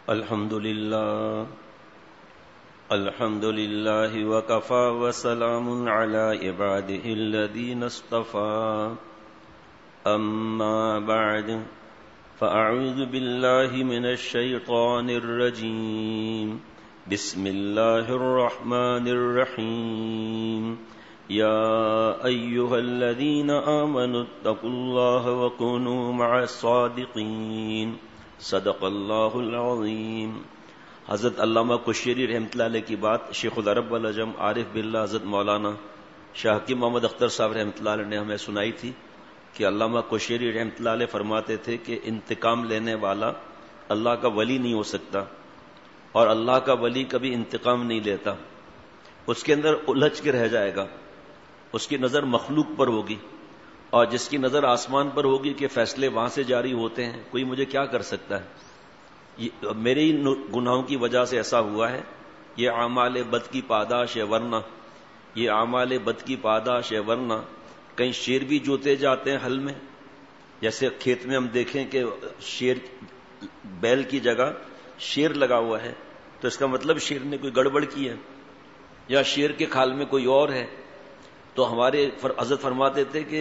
الحمد لله وكفى وسلام على عباده الذين اصطفى أما بعد فأعوذ بالله من الشيطان الرجيم بسم الله الرحمن الرحيم يا أيها الذين آمنوا اتقوا الله وكونوا مع الصادقين صدق اللہ العظیم۔ حضرت علامہ کشیری رحمۃ اللہ علیہ کی بات شیخ العرب والعجم عارف باللہ حضرت مولانا شاہ حکیم محمد اختر صاحب رحمۃ اللہ علیہ نے ہمیں سنائی تھی کہ علامہ کشیری رحمۃ اللہ علیہ فرماتے تھے کہ انتقام لینے والا اللہ کا ولی نہیں ہو سکتا، اور اللہ کا ولی کبھی انتقام نہیں لیتا، اس کے اندر الجھ کے رہ جائے گا، اس کی نظر مخلوق پر ہوگی، اور جس کی نظر آسمان پر ہوگی کہ فیصلے وہاں سے جاری ہوتے ہیں، کوئی مجھے کیا کر سکتا ہے، میرے ہی گناہوں کی وجہ سے ایسا ہوا ہے، یہ اعمال بد کی پاداش ہے، ورنہ یہ اعمال بد کی پاداش ہے، ورنہ کہیں شیر بھی جوتے جاتے ہیں حل میں، جیسے کھیت میں ہم دیکھیں کہ شیر بیل کی جگہ شیر لگا ہوا ہے، تو اس کا مطلب شیر نے کوئی گڑبڑ کی ہے، یا شیر کے کھال میں کوئی اور ہے، تو ہمارے حضرت فرماتے تھے کہ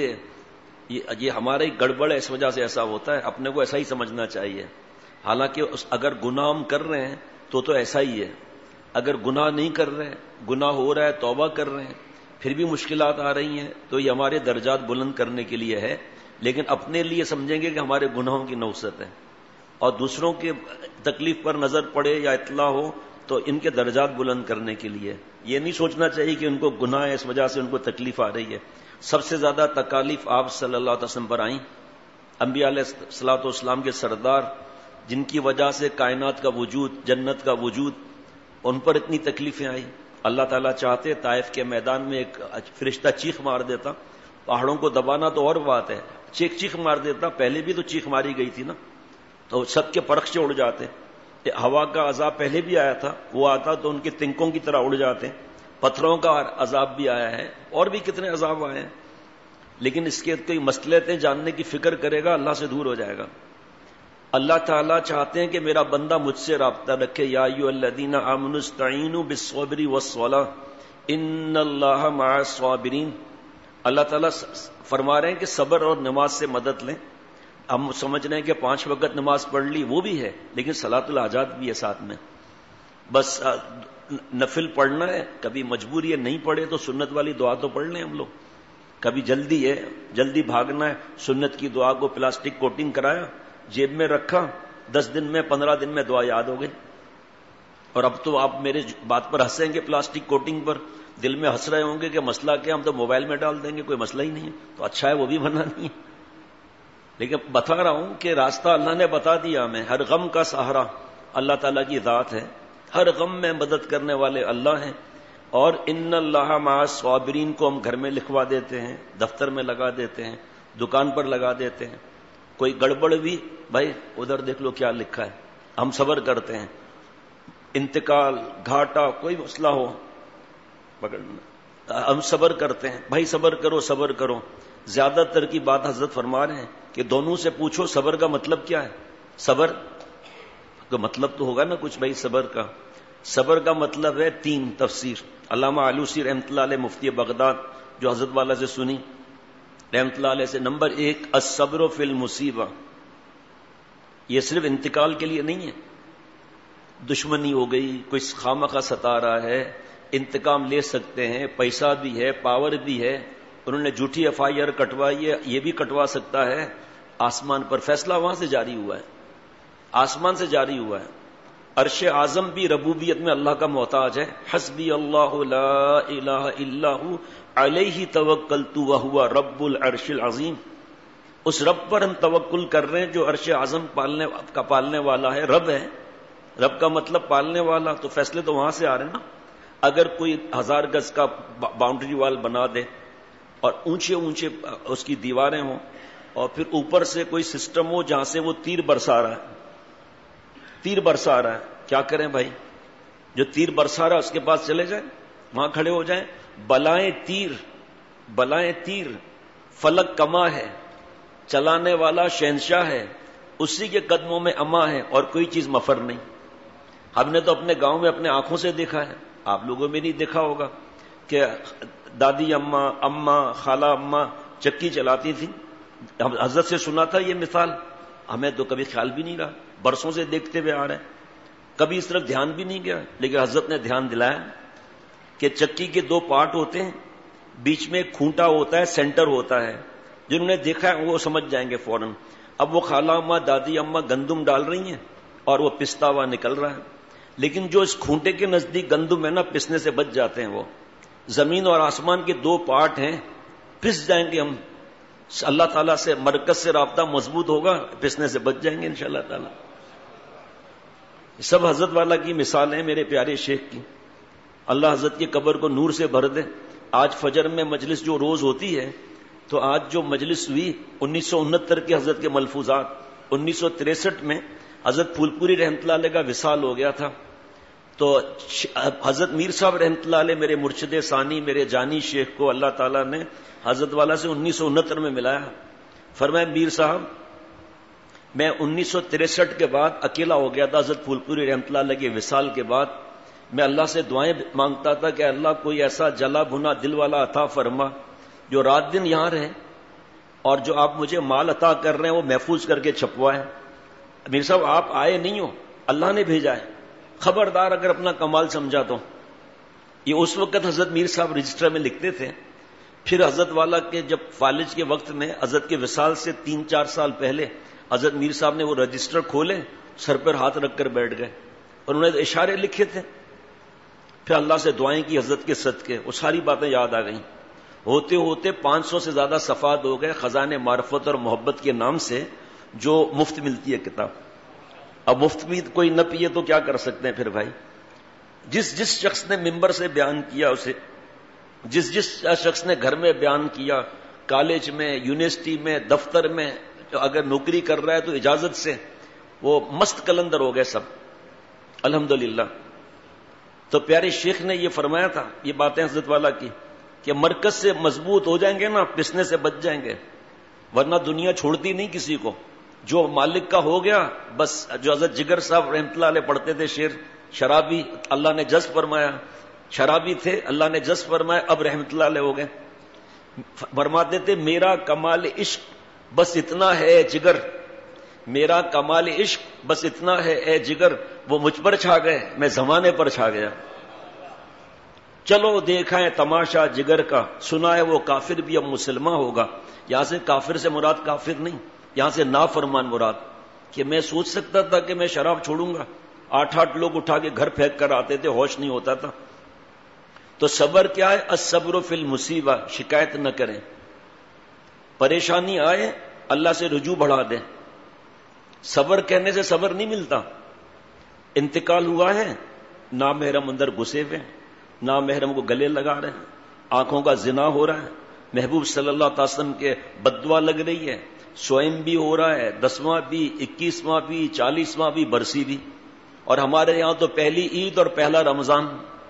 یہ ہمارے گڑبڑ ہے، اس وجہ سے ایسا ہوتا ہے، اپنے کو ایسا ہی سمجھنا چاہیے، حالانکہ اگر گناہ ہم کر رہے ہیں تو ایسا ہی ہے، اگر گناہ نہیں کر رہے ہیں، گناہ ہو رہا ہے، توبہ کر رہے ہیں، پھر بھی مشکلات آ رہی ہیں، تو یہ ہمارے درجات بلند کرنے کے لیے ہے، لیکن اپنے لیے سمجھیں گے کہ ہمارے گناہوں کی نوست ہے، اور دوسروں کے تکلیف پر نظر پڑے یا اطلاع ہو تو ان کے درجات بلند کرنے کے لیے، یہ نہیں سوچنا چاہیے کہ ان کو گناہ ہے اس وجہ سے ان کو تکلیف آ رہی ہے۔ سب سے زیادہ تکالیف آپ صلی اللہ علیہ وسلم پر آئیں، انبیاء علیہ الصلوۃ والسلام کے سردار، جن کی وجہ سے کائنات کا وجود، جنت کا وجود، ان پر اتنی تکلیفیں آئی، اللہ تعالیٰ چاہتے طائف کے میدان میں ایک فرشتہ چیخ مار دیتا، پہاڑوں کو دبانا تو اور بات ہے، چیخ مار دیتا، پہلے بھی تو چیخ ماری گئی تھی نا، تو سب کے پرخ سے اڑ جاتے، ہوا کا عذاب پہلے بھی آیا تھا، وہ آتا تو ان کے تنکوں کی طرح اڑ جاتے، پتھروں کا عذاب بھی آیا ہے، اور بھی کتنے عذاب آئے ہیں، لیکن اس کے کوئی مصلحتیں جاننے کی فکر کرے گا اللہ سے دور ہو جائے گا۔ اللہ تعالیٰ چاہتے ہیں کہ میرا بندہ مجھ سے رابطہ رکھے، یا ایھا الذین آمنوا استعینوا بالصبر والصلاۃ ان اللہ مع الصابرین۔ اللہ تعالیٰ فرما رہے ہیں کہ صبر اور نماز سے مدد لیں۔ ہم سمجھ رہے ہیں کہ 5 وقت نماز پڑھ لی، وہ بھی ہے، لیکن صلاۃ الحاجات بھی ہے ساتھ میں، بس نفل پڑھنا ہے، کبھی مجبوری ہے نہیں پڑھے تو سنت والی دعا تو پڑھ لیں ہم لوگ، کبھی جلدی ہے، جلدی بھاگنا ہے، سنت کی دعا کو پلاسٹک کوٹنگ کرایا، جیب میں رکھا، 10 دن میں 15 دن میں دعا یاد ہو گئی، اور اب تو آپ میرے بات پر ہنسیں گے، پلاسٹک کوٹنگ پر دل میں ہنس رہے ہوں گے کہ مسئلہ کیا، ہم تو موبائل میں ڈال دیں گے، کوئی مسئلہ ہی نہیں ہے، تو اچھا ہے وہ بھی بنا نہیں ہے، لیکن بتا رہا ہوں کہ راستہ اللہ نے بتا دیا ہمیں، ہر غم کا سہارا اللہ تعالیٰ کی ذات ہے، ہر غم میں مدد کرنے والے اللہ ہیں، اور ان اللہ مع الصابرین کو ہم گھر میں لکھوا دیتے ہیں، دفتر میں لگا دیتے ہیں، دکان پر لگا دیتے ہیں، کوئی گڑبڑ بھی بھائی ادھر دیکھ لو کیا لکھا ہے، ہم صبر کرتے ہیں، انتقال، گھاٹا، کوئی مسئلہ ہو پکڑنا، ہم صبر کرتے ہیں، بھائی صبر کرو صبر کرو، زیادہ تر کی بات حضرت فرما رہے ہیں کہ دونوں سے پوچھو صبر کا مطلب کیا ہے، صبر کا مطلب تو ہوگا نا کچھ بھائی، صبر کا مطلب ہے 3 تفسیر۔ علامہ آلوسی رحمۃ اللہ علیہ مفتی بغداد جو حضرت والا سے سنی رحمۃ اللہ علیہ سے، نمبر 1 الصبر فی المصیبہ، یہ صرف انتقال کے لیے نہیں ہے، دشمنی ہو گئی، کوئی خامخواہ ستا رہا ہے، انتقام لے سکتے ہیں، پیسہ بھی ہے، پاور بھی ہے، انہوں نے جھوٹی FIR کٹوائی ہے، یہ بھی کٹوا سکتا ہے، آسمان پر فیصلہ وہاں سے جاری ہوا ہے، آسمان سے جاری ہوا ہے، عرش اعظم بھی ربوبیت میں اللہ کا محتاج ہے، حسبی اللہ لا الہ الا هو علیہ توکلت وہو رب العرش العظیم، اس رب پر ہم توکل کر رہے ہیں جو عرش اعظم پالنے والا ہے، رب ہے، رب کا مطلب پالنے والا، تو فیصلے تو وہاں سے آ رہے ہیں نا۔ اگر کوئی 1000 گز کا باؤنڈری وال بنا دے اور اونچے اس کی دیواریں ہوں، اور پھر اوپر سے کوئی سسٹم ہو جہاں سے وہ تیر برسا رہا ہے، کیا کریں بھائی؟ جو تیر برسا رہا ہے اس کے پاس چلے جائیں، وہاں کھڑے ہو جائیں، بلائیں تیر فلک کما ہے، چلانے والا شہنشاہ ہے، اسی کے قدموں میں اما ہے، اور کوئی چیز مفر نہیں، ہم نے تو اپنے گاؤں میں اپنے آنکھوں سے دیکھا ہے، آپ لوگوں میں نہیں دیکھا ہوگا کہ دادی اماں خالہ اماں چکی چلاتی تھی. حضرت سے سنا تھا یہ مثال، ہمیں تو کبھی خیال بھی نہیں رہا، برسوں سے دیکھتے ہوئے آ رہے ہیں، کبھی اس طرف دھیان بھی نہیں گیا. لیکن حضرت نے دھیان دلایا کہ چکی کے 2 پارٹ ہوتے ہیں، بیچ میں ایک کھونٹا ہوتا ہے، سینٹر ہوتا ہے. جنہوں نے دیکھا ہے وہ سمجھ جائیں گے فوراً. اب وہ خالہ اماں دادی اماں گندم ڈال رہی ہیں اور وہ پستا ہوا نکل رہا ہے، لیکن جو اس کھونٹے کے نزدیک گندم ہے نا، پسنے سے بچ جاتے ہیں. وہ زمین اور آسمان کے 2 پارٹ ہیں، پس جائیں گے ہم. اللہ تعالیٰ سے مرکز سے رابطہ مضبوط ہوگا، پسنے سے بچ جائیں گے انشاءاللہ تعالیٰ. سب حضرت والا کی مثال ہیں میرے پیارے شیخ کی. اللہ حضرت کی قبر کو نور سے بھر دے. آج فجر میں مجلس جو روز ہوتی ہے، تو آج جو مجلس ہوئی 1969 کے حضرت کے ملفوظات، 1963 میں حضرت پھول پوری رحمۃ اللہ علیہ کا وصال ہو گیا تھا. تو حضرت میر صاحب رحمۃ اللہ علیہ میرے مرشد ثانی، میرے جانی شیخ کو اللہ تعالیٰ نے حضرت والا سے 1969 میں ملایا. فرمایا میر صاحب میں 1963 کے بعد اکیلا ہو گیا تھا حضرت پھول پوری رحمۃ اللہ علیہ کے وصال کے بعد. میں اللہ سے دعائیں مانگتا تھا کہ اللہ کوئی ایسا جلا بھنا دل والا عطا فرما جو رات دن یہاں رہے، اور جو آپ مجھے مال عطا کر رہے ہیں وہ محفوظ کر کے چھپوائے. میر صاحب آپ آئے نہیں ہو، اللہ نے بھیجا ہے، خبردار اگر اپنا کمال سمجھا تو. یہ اس وقت حضرت میر صاحب رجسٹر میں لکھتے تھے. پھر حضرت والا کے جب فالج کے وقت میں حضرت کے وصال سے 3-4 سال پہلے حضرت میر صاحب نے وہ رجسٹر کھولے، سر پر ہاتھ رکھ کر بیٹھ گئے اور انہوں نے اشارے لکھے تھے. پھر اللہ سے دعائیں کی حضرت کے صدقے، وہ ساری باتیں یاد آ گئیں. ہوتے ہوتے 500 سے زیادہ صفحات ہو گئے خزانے معرفت اور محبت کے نام سے، جو مفت ملتی ہے کتاب. اب مفت میں کوئی نہ پیے تو کیا کر سکتے ہیں پھر بھائی. جس شخص نے ممبر سے بیان کیا، اسے جس شخص نے گھر میں بیان کیا، کالج میں، یونیورسٹی میں، دفتر میں اگر نوکری کر رہا ہے تو اجازت سے، وہ مست کلندر ہو گئے سب الحمدللہ. تو پیارے شیخ نے یہ فرمایا تھا، یہ باتیں حضرت والا کی، کہ مرکز سے مضبوط ہو جائیں گے نا، پسنے سے بچ جائیں گے، ورنہ دنیا چھوڑتی نہیں کسی کو. جو مالک کا ہو گیا بس. جو حضرت جگر صاحب رحمۃ اللہ علیہ پڑھتے تھے شعر، شرابی اللہ نے جذب فرمایا، شرابی تھے اللہ نے جذب فرمایا، اب رحمۃ اللہ علیہ ہو گئے. فرماتے تھے میرا کمال عشق بس اتنا ہے جگر، میرا کمال عشق بس اتنا ہے اے جگر، وہ مجھ پر چھا گئے میں زمانے پر چھا گیا. چلو دیکھا ہے تماشا جگر کا، سنا ہے وہ کافر بھی اب مسلمان ہوگا. یہاں سے کافر سے مراد کافر نہیں، یہاں سے نافرمان مراد. کہ میں سوچ سکتا تھا کہ میں شراب چھوڑوں گا، 8 لوگ اٹھا کے گھر پھینک کر آتے تھے، ہوش نہیں ہوتا تھا. تو صبر کیا ہے؟ الصبر فی المصیبہ، شکایت نہ کریں. پریشانی آئے اللہ سے رجوع بڑھا دیں. صبر کہنے سے صبر نہیں ملتا. انتقال ہوا ہے، نامحرم اندر گھسے ہوئے، نامحرم کو گلے لگا رہے ہیں، آنکھوں کا زنا ہو رہا ہے، محبوب صلی اللہ علیہ وسلم کے بددعا لگ رہی ہے، سوئم بھی ہو رہا ہے، 10واں بھی، 21واں بھی، 40واں بھی، برسی بھی. اور ہمارے یہاں تو پہلی عید اور پہلا رمضان،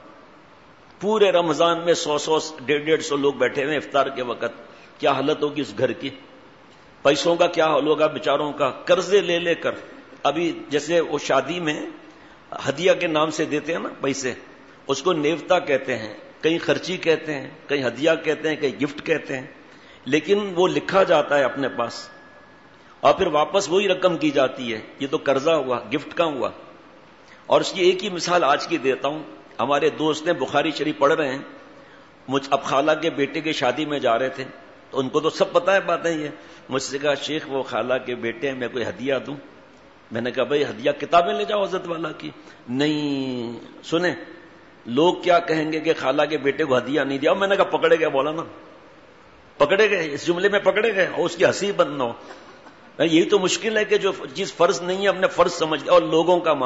پورے رمضان میں 100 150 لوگ بیٹھے ہوئے افطار کے وقت. کیا حالت ہوگی اس گھر کی؟ پیسوں کا کیا حال ہوگا بیچاروں کا، قرضے لے لے کر. ابھی جیسے وہ شادی میں ہدیہ کے نام سے دیتے ہیں نا پیسے، اس کو نیوتا کہتے ہیں، کہیں خرچی کہتے ہیں، کہیں ہدیہ کہتے ہیں، کہیں گفٹ کہتے ہیں. لیکن وہ لکھا جاتا ہے اپنے پاس اور پھر واپس وہی رقم کی جاتی ہے. یہ تو قرضہ ہوا، گفٹ کا ہوا. اور اس کی ایک ہی مثال آج کی دیتا ہوں. ہمارے دوست نے بخاری شریف پڑھ رہے ہیں، اب خالہ کے بیٹے کی شادی میں جا رہے تھے، تو ان کو تو سب پتہ ہے باتیں. یہ مجھ سے کہا شیخ وہ خالہ کے بیٹے ہیں، میں کوئی ہدیہ دوں؟ میں نے کہا بھائی ہدیہ کتابیں لے جاؤ حضرت والا کی. نہیں سنیں لوگ کیا کہیں گے کہ خالہ کے بیٹے کو ہدیہ نہیں دیا. میں نے کہا پکڑے گئے، بولا نا پکڑے گئے، اس جملے میں پکڑے گئے، اور اس کی ہنسی بند نہ ہو. یہی تو مشکل ہے کہ جو چیز فرض نہیں ہے اپنے فرض سمجھ. اور لوگوں کا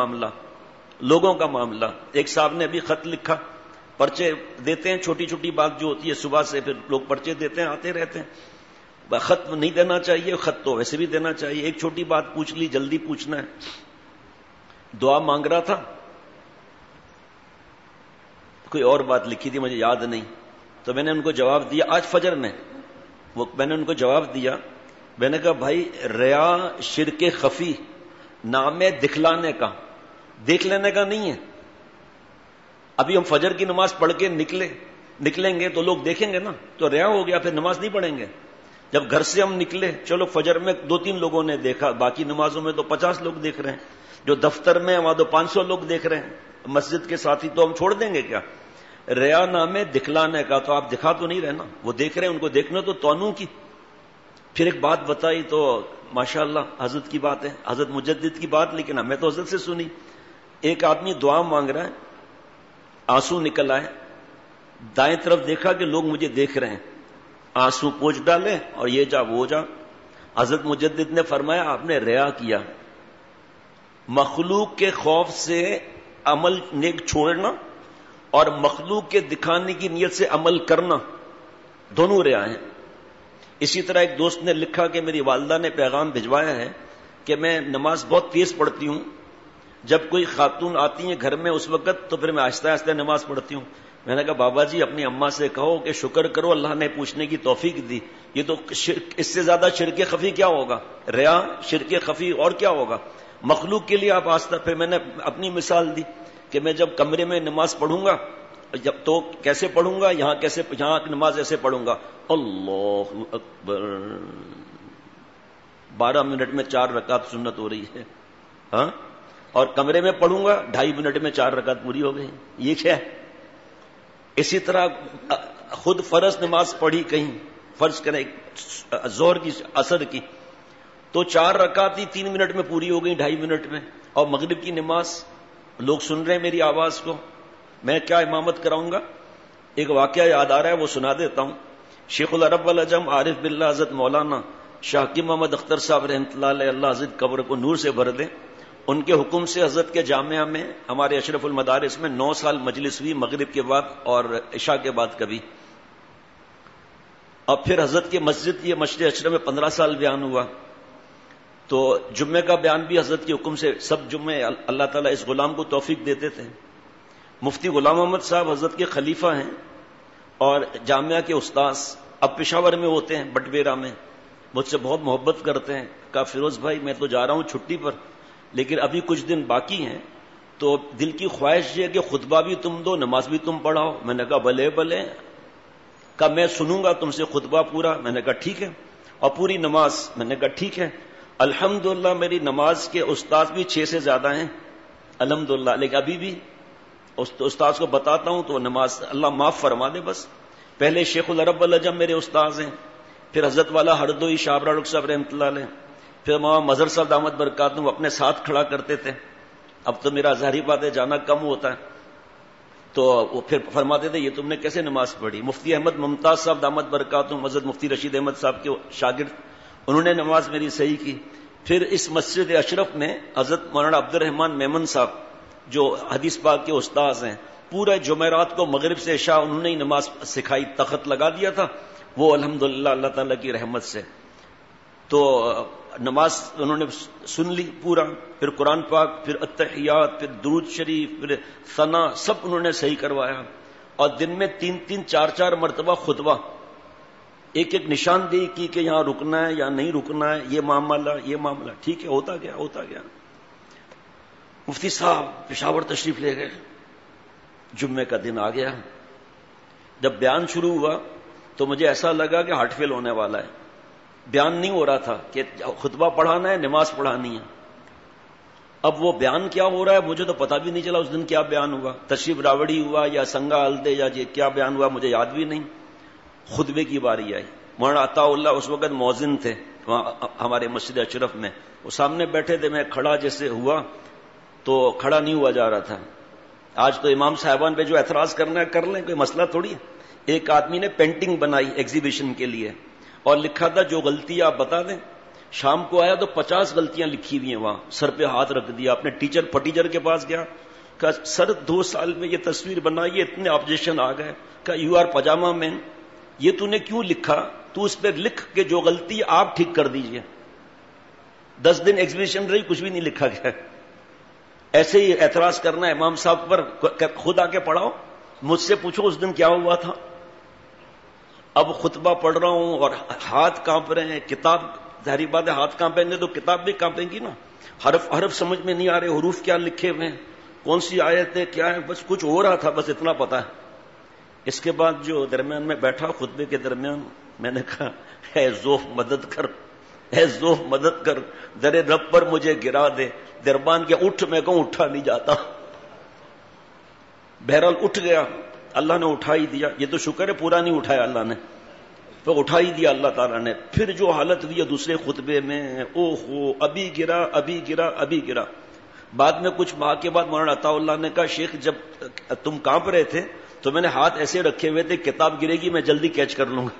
معاملہ. ایک صاحب نے ابھی خط لکھا، پرچے دیتے ہیں، چھوٹی چھوٹی بات جو ہوتی ہے صبح سے پھر لوگ پرچے دیتے ہیں، آتے رہتے ہیں. خط نہیں دینا چاہیے، خط تو ویسے بھی دینا چاہیے. ایک چھوٹی بات پوچھ لی، جلدی پوچھنا ہے. دعا مانگ رہا تھا، کوئی اور بات لکھی تھی مجھے یاد نہیں، تو میں نے ان کو جواب دیا آج فجر میں. میں نے ان کو جواب دیا، میں نے کہا بھائی ریا شرک خفی، نام ہے دکھلانے کا. دیکھ لینے کا نہیں ہے. ابھی ہم فجر کی نماز پڑھ کے نکلیں گے تو لوگ دیکھیں گے نا, تو ریا ہو گیا, پھر نماز نہیں پڑھیں گے. جب گھر سے ہم نکلے, چلو فجر میں 2-3 لوگوں نے دیکھا, باقی نمازوں میں تو 50 لوگ دیکھ رہے ہیں, جو دفتر میں وہاں تو 500 لوگ دیکھ رہے ہیں, مسجد کے ساتھی تو ہم چھوڑ دیں گے کیا؟ ریا نام ہے دکھلانے کا, تو آپ دکھا تو نہیں رہے نا, وہ دیکھ رہے ہیں, ان کو دیکھنا تو توانوں کی. پھر ایک بات بتائی تو ماشاءاللہ حضرت کی بات ہے, حضرت مجدد کی بات, لیکن ہمیں تو حضرت سے سنی. ایک آدمی دعا مانگ رہا ہے, آنسو نکل آئے, دائیں طرف دیکھا کہ لوگ مجھے دیکھ رہے ہیں, آنسو پوچھ ڈالے اور یہ جا وہ جا. حضرت مجدد نے فرمایا آپ نے ریا کیا. مخلوق کے خوف سے عمل نیک چھوڑنا اور مخلوق کے دکھانے کی نیت سے عمل کرنا دونوں ریا ہیں. اسی طرح ایک دوست نے لکھا کہ میری والدہ نے پیغام بھجوایا ہے کہ میں نماز بہت تیز پڑھتی ہوں, جب کوئی خاتون آتی ہیں گھر میں اس وقت تو پھر میں آہستہ آہستہ نماز پڑھتی ہوں. میں نے کہا بابا جی اپنی اماں سے کہو کہ شکر کرو اللہ نے پوچھنے کی توفیق دی, یہ تو اس سے زیادہ شرک خفی کیا ہوگا؟ ریا شرک خفی اور کیا ہوگا؟ مخلوق کے لیے آپ آستہ. پھر میں نے اپنی مثال دی کہ میں جب کمرے میں نماز پڑھوں گا جب تو کیسے پڑھوں گا, یہاں نماز ایسے پڑھوں گا, اللہ اکبر, 12 منٹ میں 4 رکعت سنت ہو رہی ہے, ہاں, اور کمرے میں پڑھوں گا 2.5 منٹ میں 4 رکعت پوری ہو گئی. یہ کیا ہے؟ اسی طرح خود فرض نماز پڑھی کہیں, فرض کریں ظہر کی عصر کی, تو 4 رکعت ہی 3 منٹ میں پوری ہو گئی 2.5 منٹ میں. اور مغرب کی نماز لوگ سن رہے ہیں میری آواز کو, میں کیا امامت کراؤں گا؟ ایک واقعہ یاد آ رہا ہے وہ سنا دیتا ہوں. شیخ العرب والعجم عارف باللہ حضرت مولانا شاہ حکیم محمد اختر صاحب رحمۃ اللہ علیہ, اللہ حضرت قبر کو نور سے بھر دے, ان کے حکم سے حضرت کے جامعہ میں ہمارے اشرف المدارس میں 9 سال مجلس ہوئی, مغرب کے بعد اور عشاء کے بعد کبھی. اب پھر حضرت کے مسجد یہ مسجد اشرف میں 15 سال بیان ہوا, تو جمعے کا بیان بھی حضرت کے حکم سے سب جمعے اللہ تعالیٰ اس غلام کو توفیق دیتے تھے. مفتی غلام محمد صاحب حضرت کے خلیفہ ہیں اور جامعہ کے استاذ, اب پشاور میں ہوتے ہیں, بٹویرا میں, مجھ سے بہت محبت کرتے ہیں. کہا فیروز بھائی میں تو جا رہا ہوں چھٹی پر, لیکن ابھی کچھ دن باقی ہیں, تو دل کی خواہش یہ کہ خطبہ بھی تم دو, نماز بھی تم پڑھاؤ. میں نے کہا بھلے بھلے. کہا میں سنوں گا تم سے خطبہ پورا. میں نے کہا ٹھیک ہے, اور پوری نماز. میں نے کہا ٹھیک ہے. الحمدللہ میری نماز کے استاد بھی 6 سے زیادہ ہیں الحمدللہ, لیکن ابھی بھی استاد کو بتاتا ہوں تو نماز اللہ معاف فرما دے بس. پہلے شیخ العرب والعجم میرے استاذ ہیں, پھر حضرت والا ہردوئی شابرا رخ صاحب رحمۃ اللہ علیہ, پھر وہاں مظہر صاحب دامت برکاتہم اپنے ساتھ کھڑا کرتے تھے. اب تو میرا ظاہری بات ہے جانا کم ہوتا ہے, تو وہ پھر فرماتے تھے یہ تم نے کیسے نماز پڑھی. مفتی احمد ممتاز صاحب دامت برکاتہم حضرت مفتی رشید احمد صاحب کے شاگرد, انہوں نے نماز میری صحیح کی. پھر اس مسجد اشرف میں حضرت مولانا عبد الرحمان میمن صاحب جو حدیث پاک کے استاذ ہیں, پورے جمعرات کو مغرب سے عشاء انہوں نے ہی نماز سکھائی, تخت لگا دیا تھا وہ الحمدللہ اللہ تعالیٰ کی رحمت سے. تو نماز انہوں نے سن لی پورا, پھر قرآن پاک, پھر التحیات, پھر درود شریف, پھر ثنا, سب انہوں نے صحیح کروایا. اور دن میں 3-3 4-4 مرتبہ خطبہ, ایک ایک نشاندہی کی کہ یہاں رکنا ہے یا نہیں رکنا ہے, یہ معاملہ ٹھیک ہے. ہوتا گیا. مفتی صاحب پشاور تشریف لے گئے, جمعے کا دن آ گیا. جب بیان شروع ہوا تو مجھے ایسا لگا کہ ہارٹ فیل ہونے والا ہے. بیان نہیں ہو رہا تھا کہ خطبہ پڑھانا ہے, نماز پڑھانی ہے. اب وہ بیان کیا ہو رہا ہے مجھے تو پتا بھی نہیں چلا اس دن کیا بیان ہوا, تشریف راوڑی ہوا یا سنگا ہلدے یا کیا بیان ہوا مجھے یاد بھی نہیں. خطبے کی باری آئی. مولانا عطا اللہ اس وقت مؤذن تھے وہاں ہمارے مسجد اشرف میں, وہ سامنے بیٹھے تھے. میں کھڑا جیسے ہوا تو کھڑا نہیں ہوا جا رہا تھا. آج تو امام صاحبان پہ جو اعتراض کرنا ہے کر لیں, کوئی مسئلہ تھوڑی ہے. ایک آدمی نے پینٹنگ بنائی ایگزیبیشن کے لیے اور لکھا تھا جو غلطی آپ بتا دیں. شام کو آیا تو 50 غلطیاں لکھی ہوئی ہیں وہاں, سر پہ ہاتھ رکھ دیا. اپنے پٹیچر کے پاس گیا, کہا سر 2 سال میں یہ تصویر بنائی, اتنے آبجیکشن آ گئے. کہا یو آر پاجامہ مین, یہ تو نے کیوں لکھا؟ تو اس پہ لکھ کے جو غلطی آپ ٹھیک کر دیجئے. 10 دن ایگزیبیشن رہی, کچھ بھی نہیں لکھا گیا. ایسے ہی اعتراض کرنا امام صاحب پر, خود آ کے پڑھاؤ, مجھ سے پوچھو اس دن کیا ہوا تھا. اب خطبہ پڑھ رہا ہوں اور ہاتھ کانپ رہے ہیں. کتاب ظاہری بات ہے ہاتھ کانپیں گے تو کتاب بھی کانپیں گی نا. حرف سمجھ میں نہیں آ رہے، حروف کیا لکھے ہوئے ہیں، کون سی آیت ہے، کیا ہے، بس کچھ ہو رہا تھا، بس اتنا پتا ہے۔ اس کے بعد جو درمیان میں بیٹھا خطبے کے درمیان، میں نے کہا اے ذوف مدد کر، اے ذوف مدد کر، در رب پر مجھے گرا دے۔ دربان کے اٹھ، میں کہوں اٹھا نہیں جاتا۔ بہرحال اٹھ گیا، اللہ نے اٹھا ہی دیا۔ یہ تو شکر ہے پورا نہیں اٹھایا اللہ نے، تو اٹھا ہی دیا اللہ تعالیٰ نے۔ پھر جو حالت ہوئی ہے دوسرے خطبے میں، او ہو، ابھی گرا ابھی گرا ابھی گرا۔ بعد میں کچھ ماہ کے بعد مولانا عطا اللہ نے کہا شیخ جب تم کانپ رہے تھے تو میں نے ہاتھ ایسے رکھے ہوئے تھے، کتاب گرے گی میں جلدی کیچ کر لوں گا۔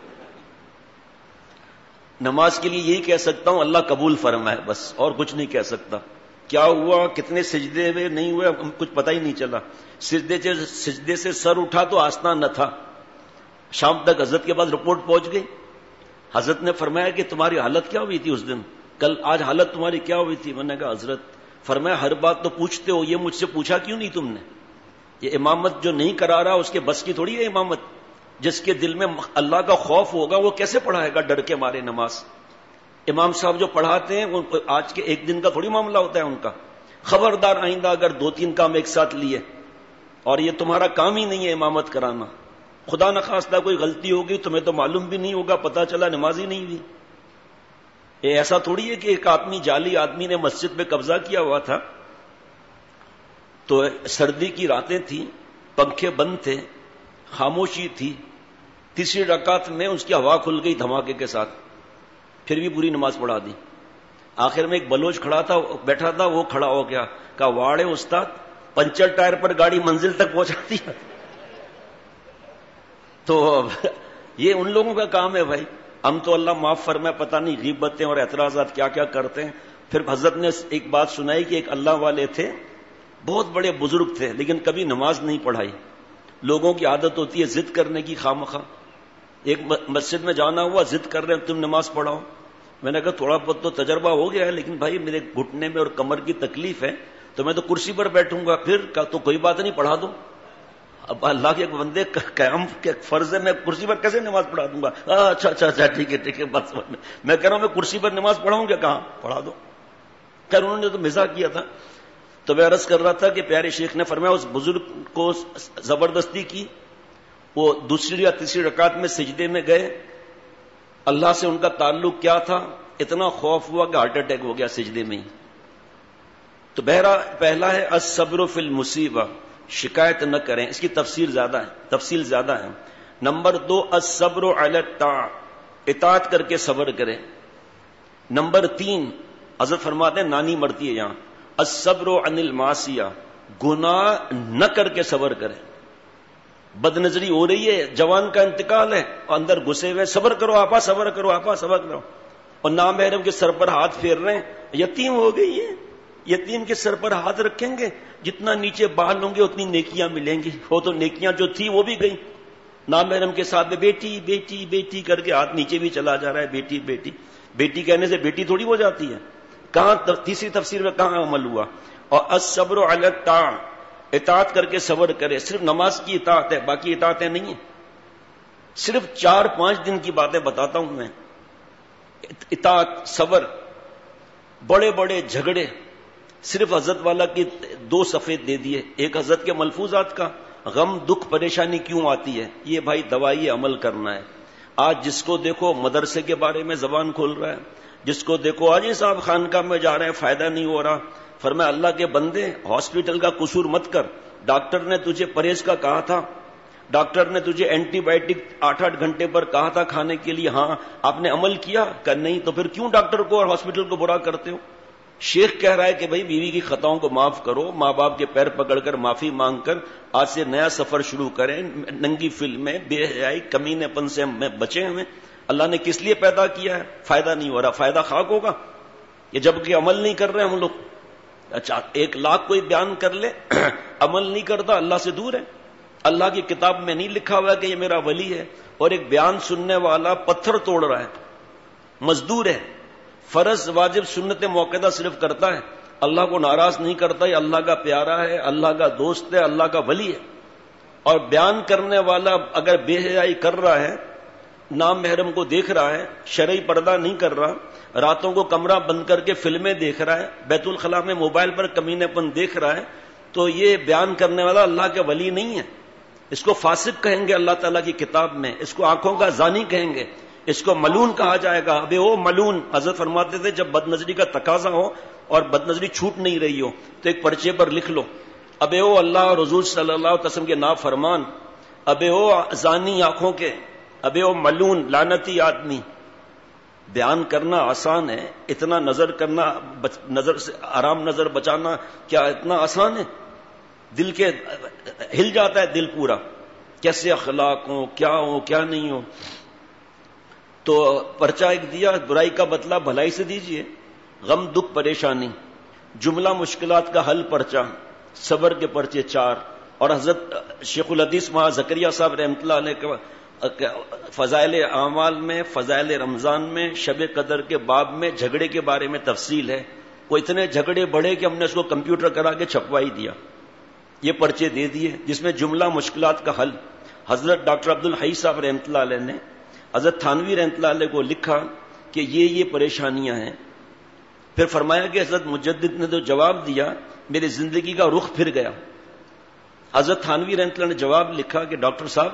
نماز کے لیے یہی کہہ سکتا ہوں اللہ قبول فرمائے، بس اور کچھ نہیں کہہ سکتا۔ کیا ہوا، کتنے سجدے ہوئے نہیں ہوئے کچھ پتہ ہی نہیں چلا۔ سجدے سے سر اٹھا تو آستان نہ تھا۔ شام تک حضرت کے بعد رپورٹ پہنچ گئی۔ حضرت نے فرمایا کہ تمہاری حالت کیا ہوئی تھی اس دن، کل آج حالت تمہاری کیا ہوئی تھی؟ میں نے کہا حضرت، فرمایا ہر بات تو پوچھتے ہو، یہ مجھ سے پوچھا کیوں نہیں تم نے؟ یہ امامت جو نہیں کرا رہا اس کے بس کی تھوڑی ہے امامت۔ جس کے دل میں اللہ کا خوف ہوگا وہ کیسے پڑھائے گا ڈر کے مارے نماز؟ امام صاحب جو پڑھاتے ہیں آج کے ایک دن کا تھوڑی معاملہ ہوتا ہے ان کا۔ خبردار آئندہ اگر 2-3 کام ایک ساتھ لیے، اور یہ تمہارا کام ہی نہیں ہے امامت کرانا، خدا نخواستہ کوئی غلطی ہوگی تمہیں تو معلوم بھی نہیں ہوگا، پتہ چلا نماز ہی نہیں ہوئی۔ یہ ایسا تھوڑی ہے کہ ایک آدمی جعلی آدمی نے مسجد میں قبضہ کیا ہوا تھا، تو سردی کی راتیں تھیں، پنکھے بند تھے، خاموشی تھی، تیسری رکعت میں اس کی ہوا کھل گئی دھماکے کے ساتھ، پھر بھی پوری نماز پڑھا دی۔ آخر میں ایک بلوچ کھڑا تھا، بیٹھا تھا، وہ کھڑا ہو گیا، کہا واڑے استاد، پنچر ٹائر پر گاڑی منزل تک پہنچاتی ہے۔ تو یہ ان لوگوں کا کام ہے بھائی، ہم تو اللہ معاف فرمائے پتہ نہیں غیبتیں اور اعتراضات کیا کیا کرتے ہیں۔ پھر حضرت نے ایک بات سنائی کہ ایک اللہ والے تھے، بہت بڑے بزرگ تھے، لیکن کبھی نماز نہیں پڑھائی۔ لوگوں کی عادت ہوتی ہے ضد کرنے کی خواہ۔ ایک مسجد میں جانا ہوا، ضد کر رہے ہیں تم نماز پڑھاؤ۔ میں نے کہا تھوڑا بہت تو تجربہ ہو گیا ہے، لیکن بھائی میرے گھٹنے میں اور کمر کی تکلیف ہے تو میں تو کرسی پر بیٹھوں گا، پھر تو کوئی بات نہیں، پڑھا دو۔ اب اللہ کے ایک بندے قیام کے فرض ہے، میں کرسی پر کیسے نماز پڑھا دوں گا؟ اچھا ٹھیک ہے بس میں کہہ رہا ہوں میں کرسی پر نماز پڑھاؤں گا، کہاں پڑھا دو۔ خیر انہوں نے تو مزاح کیا تھا۔ تو میں عرض کر رہا تھا کہ پیارے شیخ نے فرمایا اس بزرگ کو زبردستی کی، وہ دوسری یا تیسری رکعت میں سجدے میں گئے، اللہ سے ان کا تعلق کیا تھا، اتنا خوف ہوا کہ ہارٹ اٹیک ہو گیا سجدے میں ہی۔ تو پہلا ہے الصبر فی المصیبہ، شکایت نہ کریں، اس کی تفسیر زیادہ ہے۔ نمبر 2 الصبر علی الطاعہ، اطاعت کر کے صبر کریں۔ نمبر 3 حضرت فرماتے ہیں نانی مرتی ہے یہاں، الصبر عن المعصیہ، گناہ نہ کر کے صبر کریں۔ بد نظری ہو رہی ہے، جوان کا انتقال ہے، اندر گھسے ہوئے، صبر کرو آپا، صبر کرو آپا، صبر کرو، اور نامحرم کے سر پر ہاتھ پھیر رہے ہیں، یتیم ہو گئی ہے، یتیم کے سر پر ہاتھ رکھیں گے، جتنا نیچے بال ہوں گے اتنی نیکیاں ملیں گی، وہ تو نیکیاں جو تھی وہ بھی گئی۔ نامحرم کے ساتھ میں بیٹی بیٹی بیٹی کر کے ہاتھ نیچے بھی چلا جا رہا ہے، بیٹی بیٹی بیٹی کہنے سے بیٹی تھوڑی ہو جاتی ہے۔ کہاں تیسری تفسیر میں کہاں عمل ہوا؟ اور الصبر علی الطاعہ، اطاعت کر کے صبر کرے۔ صرف نماز کی اطاعت ہے، باقی اطاعتیں نہیں ہیں۔ صرف 4-5 دن کی باتیں بتاتا ہوں میں، اطاعت، صبر، بڑے بڑے جھگڑے، صرف حضرت والا کی 2 صفحے دے دیے، ایک حضرت کے ملفوظات کا، غم دکھ پریشانی کیوں آتی ہے، یہ بھائی دوائی عمل کرنا ہے۔ آج جس کو دیکھو مدرسے کے بارے میں زبان کھول رہا ہے، جس کو دیکھو آج صاحب خانقاہ میں جا رہے ہیں، فائدہ نہیں ہو رہا۔ فرمایا اللہ کے بندے ہاسپٹل کا قصور مت کر، ڈاکٹر نے تجھے پرہیز کا کہا تھا، ڈاکٹر نے تجھے اینٹی بائیوٹک 8-8 گھنٹے پر کہا تھا کھانے کے لیے، ہاں آپ نے عمل کیا کہ نہیں؟ تو پھر کیوں ڈاکٹر کو اور ہاسپٹل کو برا کرتے ہو؟ شیخ کہہ رہا ہے کہ بھائی بیوی کی خطاؤں کو معاف کرو، ماں باپ کے پیر پکڑ کر معافی مانگ کر آج سے نیا سفر شروع کریں، ننگی فلمیں، بے حیائی، کمینے پن سے بچیں ہمیں۔ اللہ نے کس لیے پیدا کیا ہے؟ فائدہ نہیں ہو رہا، فائدہ خاک ہوگا یہ جب کہ عمل نہیں کر رہے ہم لوگ۔ اچھا 1 لاکھ کوئی بیان کر لے، عمل نہیں کرتا، اللہ سے دور ہے۔ اللہ کی کتاب میں نہیں لکھا ہوا کہ یہ میرا ولی ہے، اور ایک بیان سننے والا پتھر توڑ رہا ہے، مزدور ہے، فرض واجب سنت موقعہ صرف کرتا ہے، اللہ کو ناراض نہیں کرتا، یہ اللہ کا پیارا ہے، اللہ کا دوست ہے، اللہ کا ولی ہے۔ اور بیان کرنے والا اگر بے حیائی کر رہا ہے، نام محرم کو دیکھ رہا ہے، شرعی پردہ نہیں کر رہا، راتوں کو کمرہ بند کر کے فلمیں دیکھ رہا ہے, بیت الخلاء میں موبائل پر کمینے پن دیکھ رہا ہے, تو یہ بیان کرنے والا اللہ کے ولی نہیں ہے. اس کو فاسق کہیں گے اللہ تعالیٰ کی کتاب میں, اس کو آنکھوں کا زانی کہیں گے, اس کو ملون کہا جائے گا. ابے او ملون, حضرت فرماتے تھے جب بد نظری کا تقاضا ہو اور بد نظری چھوٹ نہیں رہی ہو تو ایک پرچے پر لکھ لو, ابے او اللہ اور رسول صلی اللہ علیہ وسلم کے نافرمان, ابے او زانی آنکھوں کے, ابے او ملون لعنتی آدمی. بیان کرنا آسان ہے, اتنا نظر کرنا, نظر سے آرام نظر بچانا کیا اتنا آسان ہے؟ دل کے ہل جاتا ہے دل پورا, کیسے اخلاق ہوں, کیا ہو کیا نہیں ہو. تو پرچہ ایک دیا, برائی کا بدلہ بھلائی سے دیجئے, غم دکھ پریشانی, جملہ مشکلات کا حل پرچہ, صبر کے پرچے 4. اور حضرت شیخ الحدیث مہا زکریا صاحب رحمۃ اللہ علیہ کے فضائل اعمال میں, فضائل رمضان میں, شب قدر کے باب میں جھگڑے کے بارے میں تفصیل ہے. وہ اتنے جھگڑے بڑھے کہ ہم نے اس کو کمپیوٹر کرا کے چھپوائی دیا. یہ پرچے دے دیے جس میں جملہ مشکلات کا حل. حضرت ڈاکٹر عبد الحی صاحب رحمۃ اللہ علیہ نے حضرت تھانوی رحمۃ اللہ علیہ کو لکھا کہ یہ پریشانیاں ہیں. پھر فرمایا کہ حضرت مجدد نے تو جواب دیا, میری زندگی کا رخ پھر گیا. حضرت تھانوی رحمۃ اللہ نے جواب لکھا کہ ڈاکٹر صاحب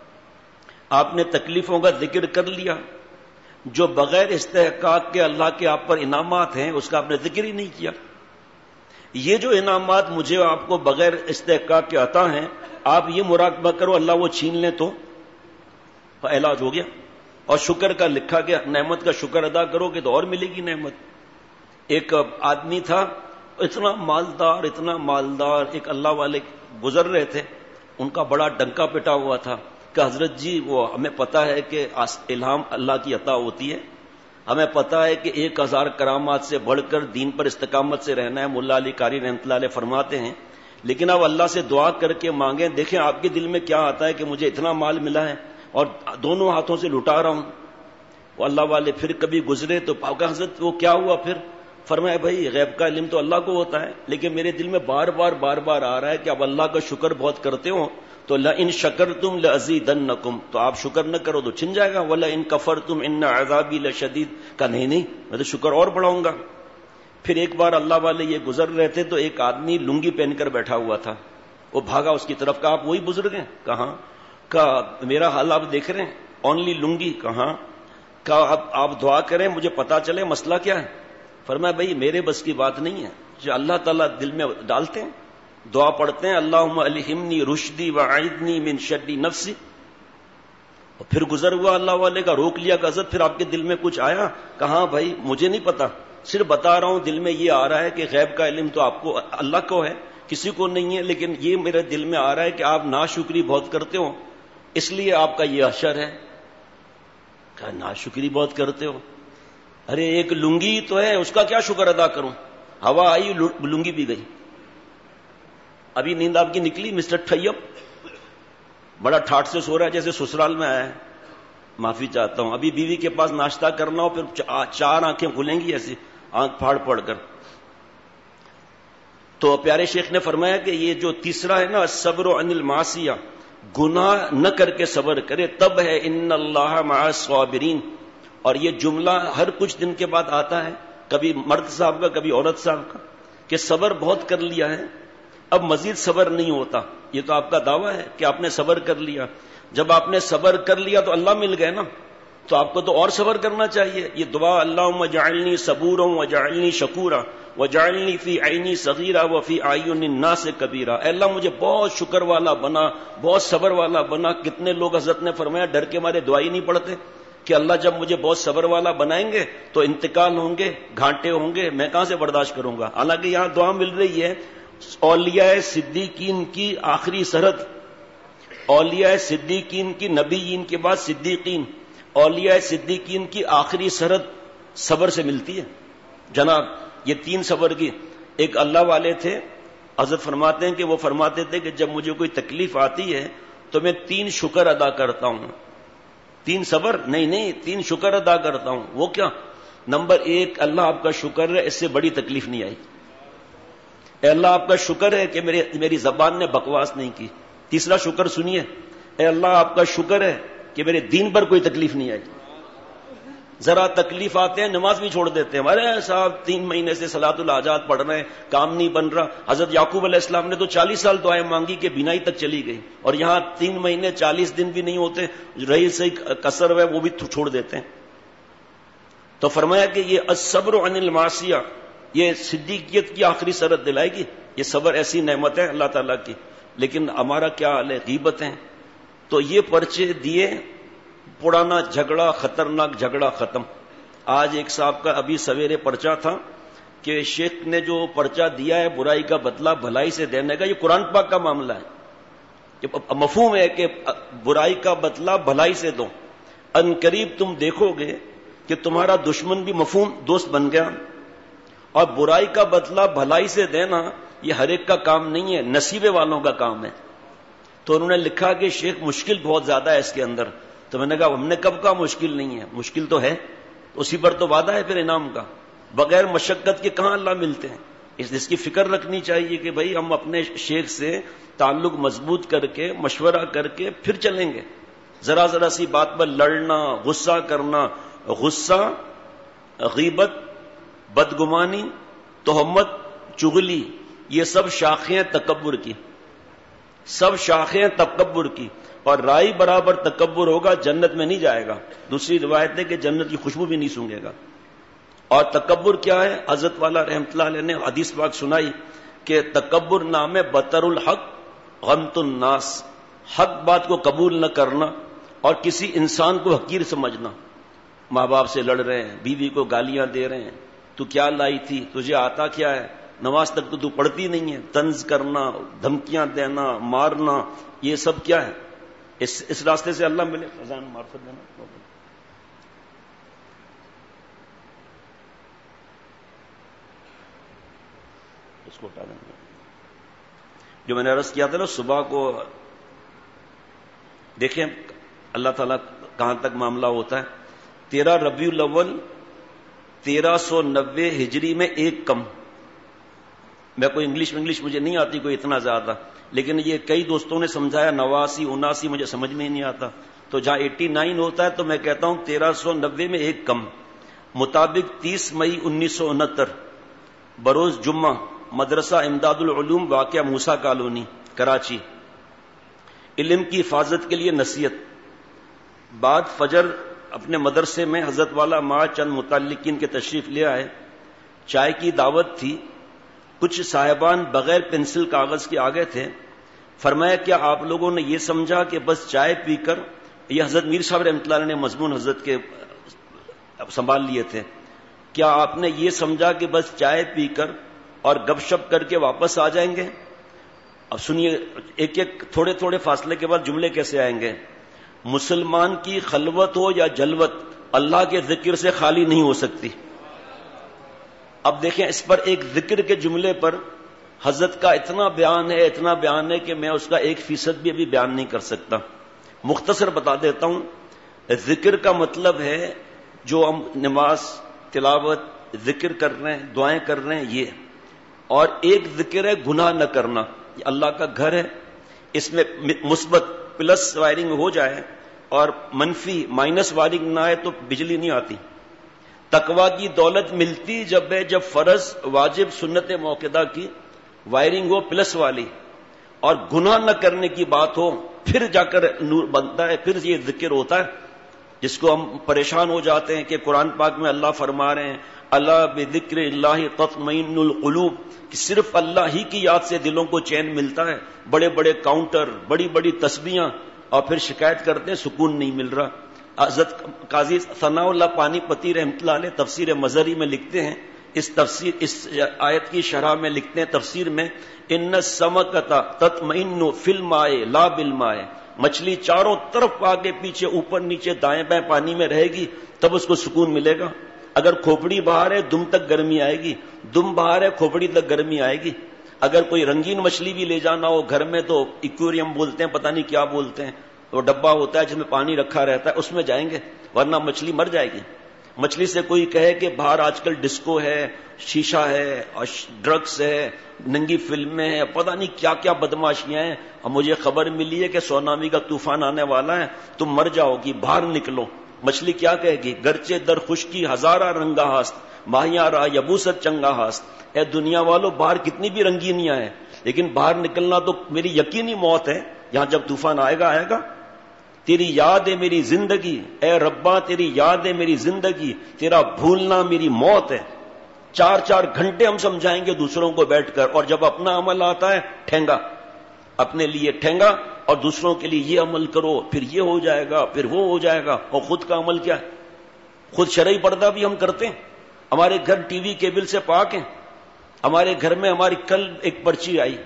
آپ نے تکلیفوں کا ذکر کر لیا, جو بغیر استحقاق کے اللہ کے آپ پر انعامات ہیں اس کا آپ نے ذکر ہی نہیں کیا. یہ جو انعامات مجھے آپ کو بغیر استحقاق کے عطا ہیں, آپ یہ مراقبہ کرو اللہ وہ چھین لیں تو علاج ہو گیا. اور شکر کا لکھا کہ نعمت کا شکر ادا کرو گے تو اور ملے گی نعمت. ایک آدمی تھا اتنا مالدار, ایک اللہ والے گزر رہے تھے, ان کا بڑا ڈنکا پٹا ہوا تھا کہ حضرت جی وہ ہمیں پتا ہے کہ الہام اللہ کی عطا ہوتی ہے, ہمیں پتا ہے کہ 1000 کرامات سے بڑھ کر دین پر استقامت سے رہنا ہے. ملا علی قاری رحمۃ اللہ علیہ فرماتے ہیں لیکن اب اللہ سے دعا کر کے مانگیں, دیکھیں آپ کے دل میں کیا آتا ہے کہ مجھے اتنا مال ملا ہے اور دونوں ہاتھوں سے لٹا رہا ہوں. وہ اللہ والے پھر کبھی گزرے تو پاکا حضرت وہ کیا ہوا, پھر فرمایا بھائی غیب کا علم تو اللہ کو ہوتا ہے, لیکن میرے دل میں بار بار آ رہا ہے کہ اب اللہ کا شکر بہت کرتے ہو تو لئن شکرتم لازیدنکم, تو آپ شکر نہ کرو تو چھن جائے گا. ولئن کفرتم ان عذابی لشدید, کا نہیں میں تو شکر اور بڑھاؤں گا. پھر ایک بار اللہ والے یہ گزر رہے تھے تو ایک آدمی لنگی پہن کر بیٹھا ہوا تھا, وہ بھاگا اس کی طرف, کہا آپ وہی بزرگ ہیں؟ کہاں. کہا میرا حال آپ دیکھ رہے ہیں, اونلی لنگی. کہاں. کہا اب آپ دعا کریں مجھے پتا چلے مسئلہ کیا ہے. فرمایا بھائی میرے بس کی بات نہیں ہے, جو اللہ تعالیٰ دل میں ڈالتے ہیں دعا پڑھتے ہیں اللہم الہمنی رشدی وعیدنی من شر نفسی. اور پھر گزر ہوا اللہ والے کا, روک لیا کہ حضرت پھر آپ کے دل میں کچھ آیا؟ کہاں بھائی مجھے نہیں پتا, صرف بتا رہا ہوں دل میں یہ آ رہا ہے کہ غیب کا علم تو آپ کو اللہ کو ہے کسی کو نہیں ہے, لیکن یہ میرے دل میں آ رہا ہے کہ آپ ناشکری بہت کرتے ہو اس لیے آپ کا یہ اشر ہے. کہا ناشکری بہت کرتے ہو, ارے ایک لنگی تو ہے اس کا کیا شکر ادا کروں. ہوا آئی لنگی بھی گئی. ابھی نیند آپ کی نکلی مسٹر ٹھیب, بڑا ٹھاٹ سے سو رہا ہے جیسے سسرال میں آیا ہے, معافی چاہتا ہوں. ابھی بیوی کے پاس ناشتہ کرنا ہو پھر 4 آنکھیں کھلیں گی ایسی آنکھ پھاڑ پڑ کر. تو پیارے شیخ نے فرمایا کہ یہ جو تیسرا ہے نا صبر عن المعصیہ, گناہ نہ کر کے صبر کرے تب ہے ان اللہ مع الصابرین. اور یہ جملہ ہر کچھ دن کے بعد آتا ہے, کبھی مرد صاحب کا کبھی عورت صاحب کا, کہ صبر بہت کر لیا ہے اب مزید صبر نہیں ہوتا. یہ تو آپ کا دعویٰ ہے کہ آپ نے صبر کر لیا. جب آپ نے صبر کر لیا تو اللہ مل گئے نا, تو آپ کو تو اور صبر کرنا چاہیے. یہ دعا اللہم اجعلنی صبورا واجعلنی شکورا واجعلنی فی عینی صغیرا وفی اعین الناس کبیرا. اے اللہ مجھے بہت شکر والا بنا, بہت صبر والا بنا. کتنے لوگ حضرت نے فرمایا ڈر کے مارے دعا ہی نہیں پڑھتے کہ اللہ جب مجھے بہت صبر والا بنائیں گے تو انتقال ہوں گے, گھانٹے ہوں گے, میں کہاں سے برداشت کروں گا. حالانکہ یہاں دعا مل رہی ہے اولیاء صدیقین کی آخری سرحد, اولیاء صدیقین کی, نبیین کے بعد صدیقین, اولیاء صدیقین کی آخری سرحد صبر سے ملتی ہے جناب. یہ 3 صبر کی. ایک اللہ والے تھے, حضرت فرماتے ہیں کہ وہ فرماتے تھے کہ جب مجھے کوئی تکلیف آتی ہے تو میں 3 شکر ادا کرتا ہوں. 3 صبر نہیں 3 شکر ادا کرتا ہوں. وہ کیا؟ نمبر 1 اللہ آپ کا شکر ہے اس سے بڑی تکلیف نہیں آئی. اے اللہ آپ کا شکر ہے کہ میری زبان نے بکواس نہیں کی. تیسرا شکر سنیے, اے اللہ آپ کا شکر ہے کہ میرے دین پر کوئی تکلیف نہیں آئی. ذرا تکلیف آتے ہیں نماز بھی چھوڑ دیتے ہیں. ارے صاحب 3 مہینے سے صلاۃ الحاجات پڑھ رہے ہیں, کام نہیں بن رہا. حضرت یعقوب علیہ السلام نے تو 40 سال دعائیں مانگی کہ بینائی تک چلی گئی, اور یہاں 3 مہینے 40 دن بھی نہیں ہوتے, رہی سے کسر ہے وہ بھی چھوڑ دیتے ہیں. تو فرمایا کہ یہ الصبر عن المعصیہ, یہ صدیقیت کی آخری سرحد دلائے گی. یہ صبر ایسی نعمت ہے اللہ تعالیٰ کی, لیکن ہمارا کیا حال ہے, غیبتیں. تو یہ پرچے دیے, پرانا جھگڑا, خطرناک جھگڑا ختم. آج ایک صاحب کا ابھی سویرے پرچہ تھا کہ شیخ نے جو پرچہ دیا ہے برائی کا بدلہ بھلائی سے دینے کا, یہ قرآن پاک کا معاملہ ہے. مفہوم ہے کہ برائی کا بدلہ بھلائی سے دو. ان قریب تم دیکھو گے کہ تمہارا دشمن بھی مفہوم دوست بن گیا. اور برائی کا بدلہ بھلائی سے دینا یہ ہر ایک کا کام نہیں ہے, نصیبے والوں کا کام ہے. تو انہوں نے لکھا کہ شیخ مشکل بہت زیادہ ہے اس کے اندر. تو میں نے کہا ہم نے کب کہا مشکل نہیں ہے, مشکل تو ہے, اسی پر تو وعدہ ہے پھر انعام کا. بغیر مشقت کے کہاں اللہ ملتے ہیں. اس کی فکر رکھنی چاہیے کہ بھائی ہم اپنے شیخ سے تعلق مضبوط کر کے مشورہ کر کے پھر چلیں گے. ذرا ذرا سی بات پر لڑنا, غصہ کرنا, غصہ, غیبت, بدگمانی, تہمت, چغلی, یہ سب شاخیں تکبر کی, سب شاخیں تکبر کی. اور رائی برابر تکبر ہوگا جنت میں نہیں جائے گا. دوسری روایت ہے کہ جنت کی خوشبو بھی نہیں سونگے گا. اور تکبر کیا ہے؟ حضرت والا رحمۃ اللہ علیہ نے حدیث پاک سنائی کہ تکبر نام ہے بطر الحق غمت الناس, حق بات کو قبول نہ کرنا اور کسی انسان کو حقیر سمجھنا. ماں باپ سے لڑ رہے ہیں, بیوی کو گالیاں دے رہے ہیں, تو کیا لائی تھی, تجھے آتا کیا ہے, نماز تک تو پڑھتی نہیں ہے, طنز کرنا, دھمکیاں دینا, مارنا, یہ سب کیا ہے؟ اس راستے سے اللہ ملے. خزان معرفت دینا, اس کو ہٹا دینا. جو میں نے عرض کیا تھا نا صبح کو, دیکھیں اللہ تعالیٰ کہاں تک معاملہ ہوتا ہے. 13 ربیع الاول 1390 ہجری میں ایک کم. میں کوئی انگلش مجھے نہیں آتی کوئی اتنا زیادہ, لیکن یہ کئی دوستوں نے سمجھایا 89 79 مجھے سمجھ میں ہی نہیں آتا. تو جہاں 89 ہوتا ہے تو میں کہتا ہوں 1390 میں ایک کم, مطابق 30 مئی 1969 بروز جمعہ, مدرسہ امداد العلوم واقعہ موسیٰ کالونی کراچی. علم کی حفاظت کے لیے نصیحت. بعد فجر اپنے مدرسے میں حضرت والا ماں چند متعلقین کے تشریف لے آئے. چائے کی دعوت تھی. کچھ صاحبان بغیر پنسل کاغذ کے آگے تھے. فرمایا کیا آپ لوگوں نے یہ سمجھا کہ بس چائے پی کر, یہ حضرت میر صاحب رحمۃ اللہ علیہ نے مضمون حضرت کے سنبھال لیے تھے, کیا آپ نے یہ سمجھا کہ بس چائے پی کر اور گپ شپ کر کے واپس آ جائیں گے؟ اب سنیے, ایک ایک تھوڑے تھوڑے فاصلے کے بعد جملے کیسے آئیں گے. مسلمان کی خلوت ہو یا جلوت اللہ کے ذکر سے خالی نہیں ہو سکتی. اب دیکھیں اس پر ایک ذکر کے جملے پر حضرت کا اتنا بیان ہے کہ میں اس کا 1% بھی ابھی بیان نہیں کر سکتا. مختصر بتا دیتا ہوں. ذکر کا مطلب ہے جو ہم نماز, تلاوت, ذکر کر رہے ہیں, دعائیں کر رہے ہیں, یہ. اور ایک ذکر ہے گناہ نہ کرنا. یہ اللہ کا گھر ہے, اس میں مثبت پلس وائرنگ ہو جائے اور منفی مائنس وائرنگ نہ آئے تو بجلی نہیں آتی. تقوی کی دولت ملتی جب فرض, واجب, سنت موقدہ کی وائرنگ ہو پلس والی, اور گناہ نہ کرنے کی بات ہو, پھر جا کر نور بنتا ہے, پھر یہ ذکر ہوتا ہے. جس کو ہم پریشان ہو جاتے ہیں کہ قرآن پاک میں اللہ فرما رہے ہیں اللہ بذکر اللہ تطمئن القلوب, کہ صرف اللہ ہی کی یاد سے دلوں کو چین ملتا ہے. بڑے بڑے کاؤنٹر, بڑی بڑی تسبیحاں, اور پھر شکایت کرتے ہیں سکون نہیں مل رہا. حضرت قاضی ثناء اللہ پانی پتی رحمۃ اللہ علیہ تفسیر مظہری میں لکھتے ہیں, اس آیت کی شرح میں لکھتے ہیں تفسیر میں, ان السمکۃ تطمئن فی الماء لا بالماء, مچھلی چاروں طرف آگے پیچھے اوپر نیچے دائیں بائیں پانی میں رہے گی تب اس کو سکون ملے گا. اگر کھوپڑی باہر ہے دم تک گرمی آئے گی, دم باہر ہے کھوپڑی تک گرمی آئے گی. اگر کوئی رنگین مچھلی بھی لے جانا ہو گھر میں تو ایکویریم بولتے ہیں, پتہ نہیں کیا بولتے ہیں, وہ ڈبہ ہوتا ہے جس میں پانی رکھا رہتا ہے, اس میں جائیں گے, ورنہ مچھلی مر جائے گی. مچھلی سے کوئی کہے کہ باہر آج کل ڈسکو ہے, شیشہ ہے, اور ڈرگس ہے, ننگی فلمیں ہیں, پتہ نہیں کیا کیا بدماشیاں ہیں, اور مجھے خبر ملی ہے کہ سونامی کا طوفان آنے والا ہے, تم مر جاؤ گی, باہر نکلو. مچھلی کیا کہے گی؟ گرچہ در خشکی ہزارہ رنگا ہاست ماہیاں را یبوست چنگا ہاست. اے دنیا والو، باہر کتنی بھی رنگینیاں ہیں لیکن باہر نکلنا تو میری یقینی موت ہے. یہاں جب طوفان آئے گا آئے گا. تیری یاد ہے میری زندگی، اے ربا تیری یاد ہے میری زندگی، تیرا بھولنا میری موت ہے. 4 گھنٹے ہم سمجھائیں گے دوسروں کو بیٹھ کر، اور جب اپنا عمل آتا ہے ٹھینگا، اپنے لیے ٹھینگا، اور دوسروں کے لیے یہ عمل کرو پھر یہ ہو جائے گا پھر وہ ہو جائے گا. اور خود کا عمل کیا ہے؟ خود شرعی پردہ بھی ہم کرتے ہیں. ہمارے گھر ٹی وی کیبل سے پاک ہیں. ہمارے گھر میں ہماری کل ایک پرچی آئی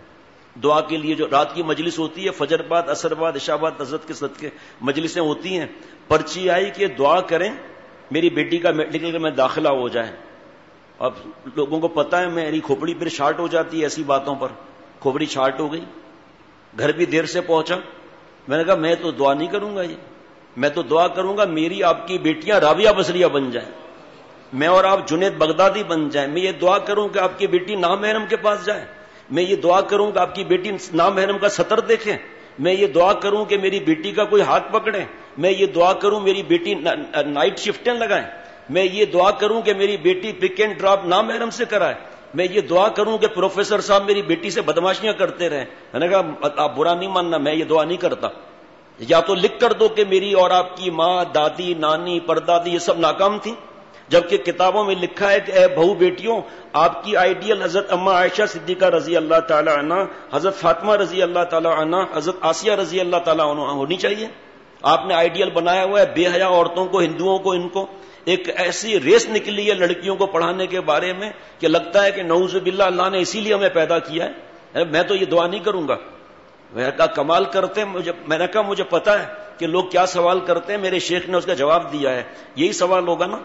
دعا کے لیے، جو رات کی مجلس ہوتی ہے، فجر بعد عصر بعد عشاء بعد حضرت کے صدقے مجلسیں ہوتی ہیں. پرچی آئی کہ دعا کریں میری بیٹی کا میڈیکل میں داخلہ ہو جائے. اب لوگوں کو پتا ہے میری کھوپڑی پھر شارٹ ہو جاتی ہے ایسی باتوں پر. کھوپڑی شارٹ ہو گئی، گھر بھی دیر سے پہنچا. میں نے کہا میں تو دعا نہیں کروں گا، یہ میں تو دعا کروں گا میری آپ کی بیٹیاں رابعہ بصریہ بن جائیں، میں اور آپ جنید بغدادی بن جائیں. میں یہ دعا کروں کہ آپ کی بیٹی نامحرم کے پاس جائے. میں یہ دعا کروں کہ آپ کی بیٹی نامحرم کا سطر دیکھے. میں یہ دعا کروں کہ میری بیٹی کا کوئی ہاتھ پکڑے. میں یہ دعا کروں میری بیٹی نائٹ شفٹیں لگائیں. میں یہ دعا کروں کہ میری بیٹی پک اینڈ ڈراپ نامحرم سے کرائے. میں یہ دعا کروں کہ پروفیسر صاحب میری بیٹی سے بدماشیاں کرتے رہیں. میں نے کہا آپ برا نہیں ماننا، میں یہ دعا نہیں کرتا. یا تو لکھ کر دو کہ میری اور آپ کی ماں، دادی، نانی، پردادی یہ سب ناکام تھیں، جبکہ کتابوں میں لکھا ہے کہ اے بہو بیٹیوں، آپ کی آئیڈیل حضرت اما عائشہ صدیقہ رضی اللہ تعالی عنہ، حضرت فاطمہ رضی اللہ تعالی عنہ، حضرت آسیہ رضی اللہ تعالی عنہ ہونی چاہیے. آپ نے آئیڈیل بنایا ہوا ہے بے حیا عورتوں کو، ہندوؤں کو. ان کو ایک ایسی ریس نکلی ہے لڑکیوں کو پڑھانے کے بارے میں کہ لگتا ہے کہ نعوذ باللہ اللہ نے اسی لیے ہمیں پیدا کیا ہے. میں تو یہ دعا نہیں کروں گا. میں نے کہا کمال کرتے ہیں. میں نے کہا مجھے پتا ہے کہ لوگ کیا سوال کرتے ہیں، میرے شیخ نے اس کا جواب دیا ہے. یہی سوال ہوگا نا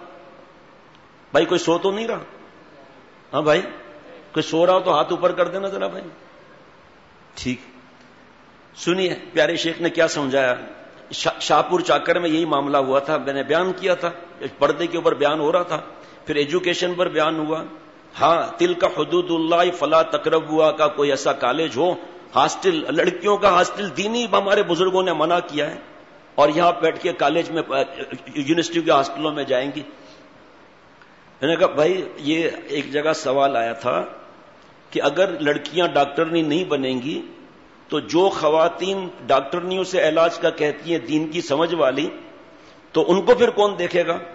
بھائی؟ کوئی سو تو نہیں رہا؟ ہاں بھائی، کوئی سو رہا ہو تو ہاتھ اوپر کر دینا ذرا بھائی. ٹھیک، سنیے پیارے شیخ نے کیا سمجھایا. شاہپور چاکر میں یہی معاملہ ہوا تھا، میں نے بیان کیا تھا. پردے کے اوپر بیان ہو رہا تھا، پھر ایجوکیشن پر بیان ہوا. ہاں، تل کا حدود اللہ فلا تقربوا کا کوئی ایسا کالج ہو، ہاسٹل، لڑکیوں کا ہاسٹل دینی ہمارے بزرگوں نے منع کیا ہے، اور یہاں بیٹھ کے کالج میں یونیورسٹی کے ہاسٹلوں میں جائیں گی. میں نے کہا بھائی یہ ایک جگہ سوال آیا تھا کہ اگر لڑکیاں ڈاکٹرنی نہیں بنیں گی تو جو خواتین ڈاکٹرنیوں سے علاج کا کہتی ہیں دین کی سمجھ والی، تو ان کو پھر کون دیکھے گا؟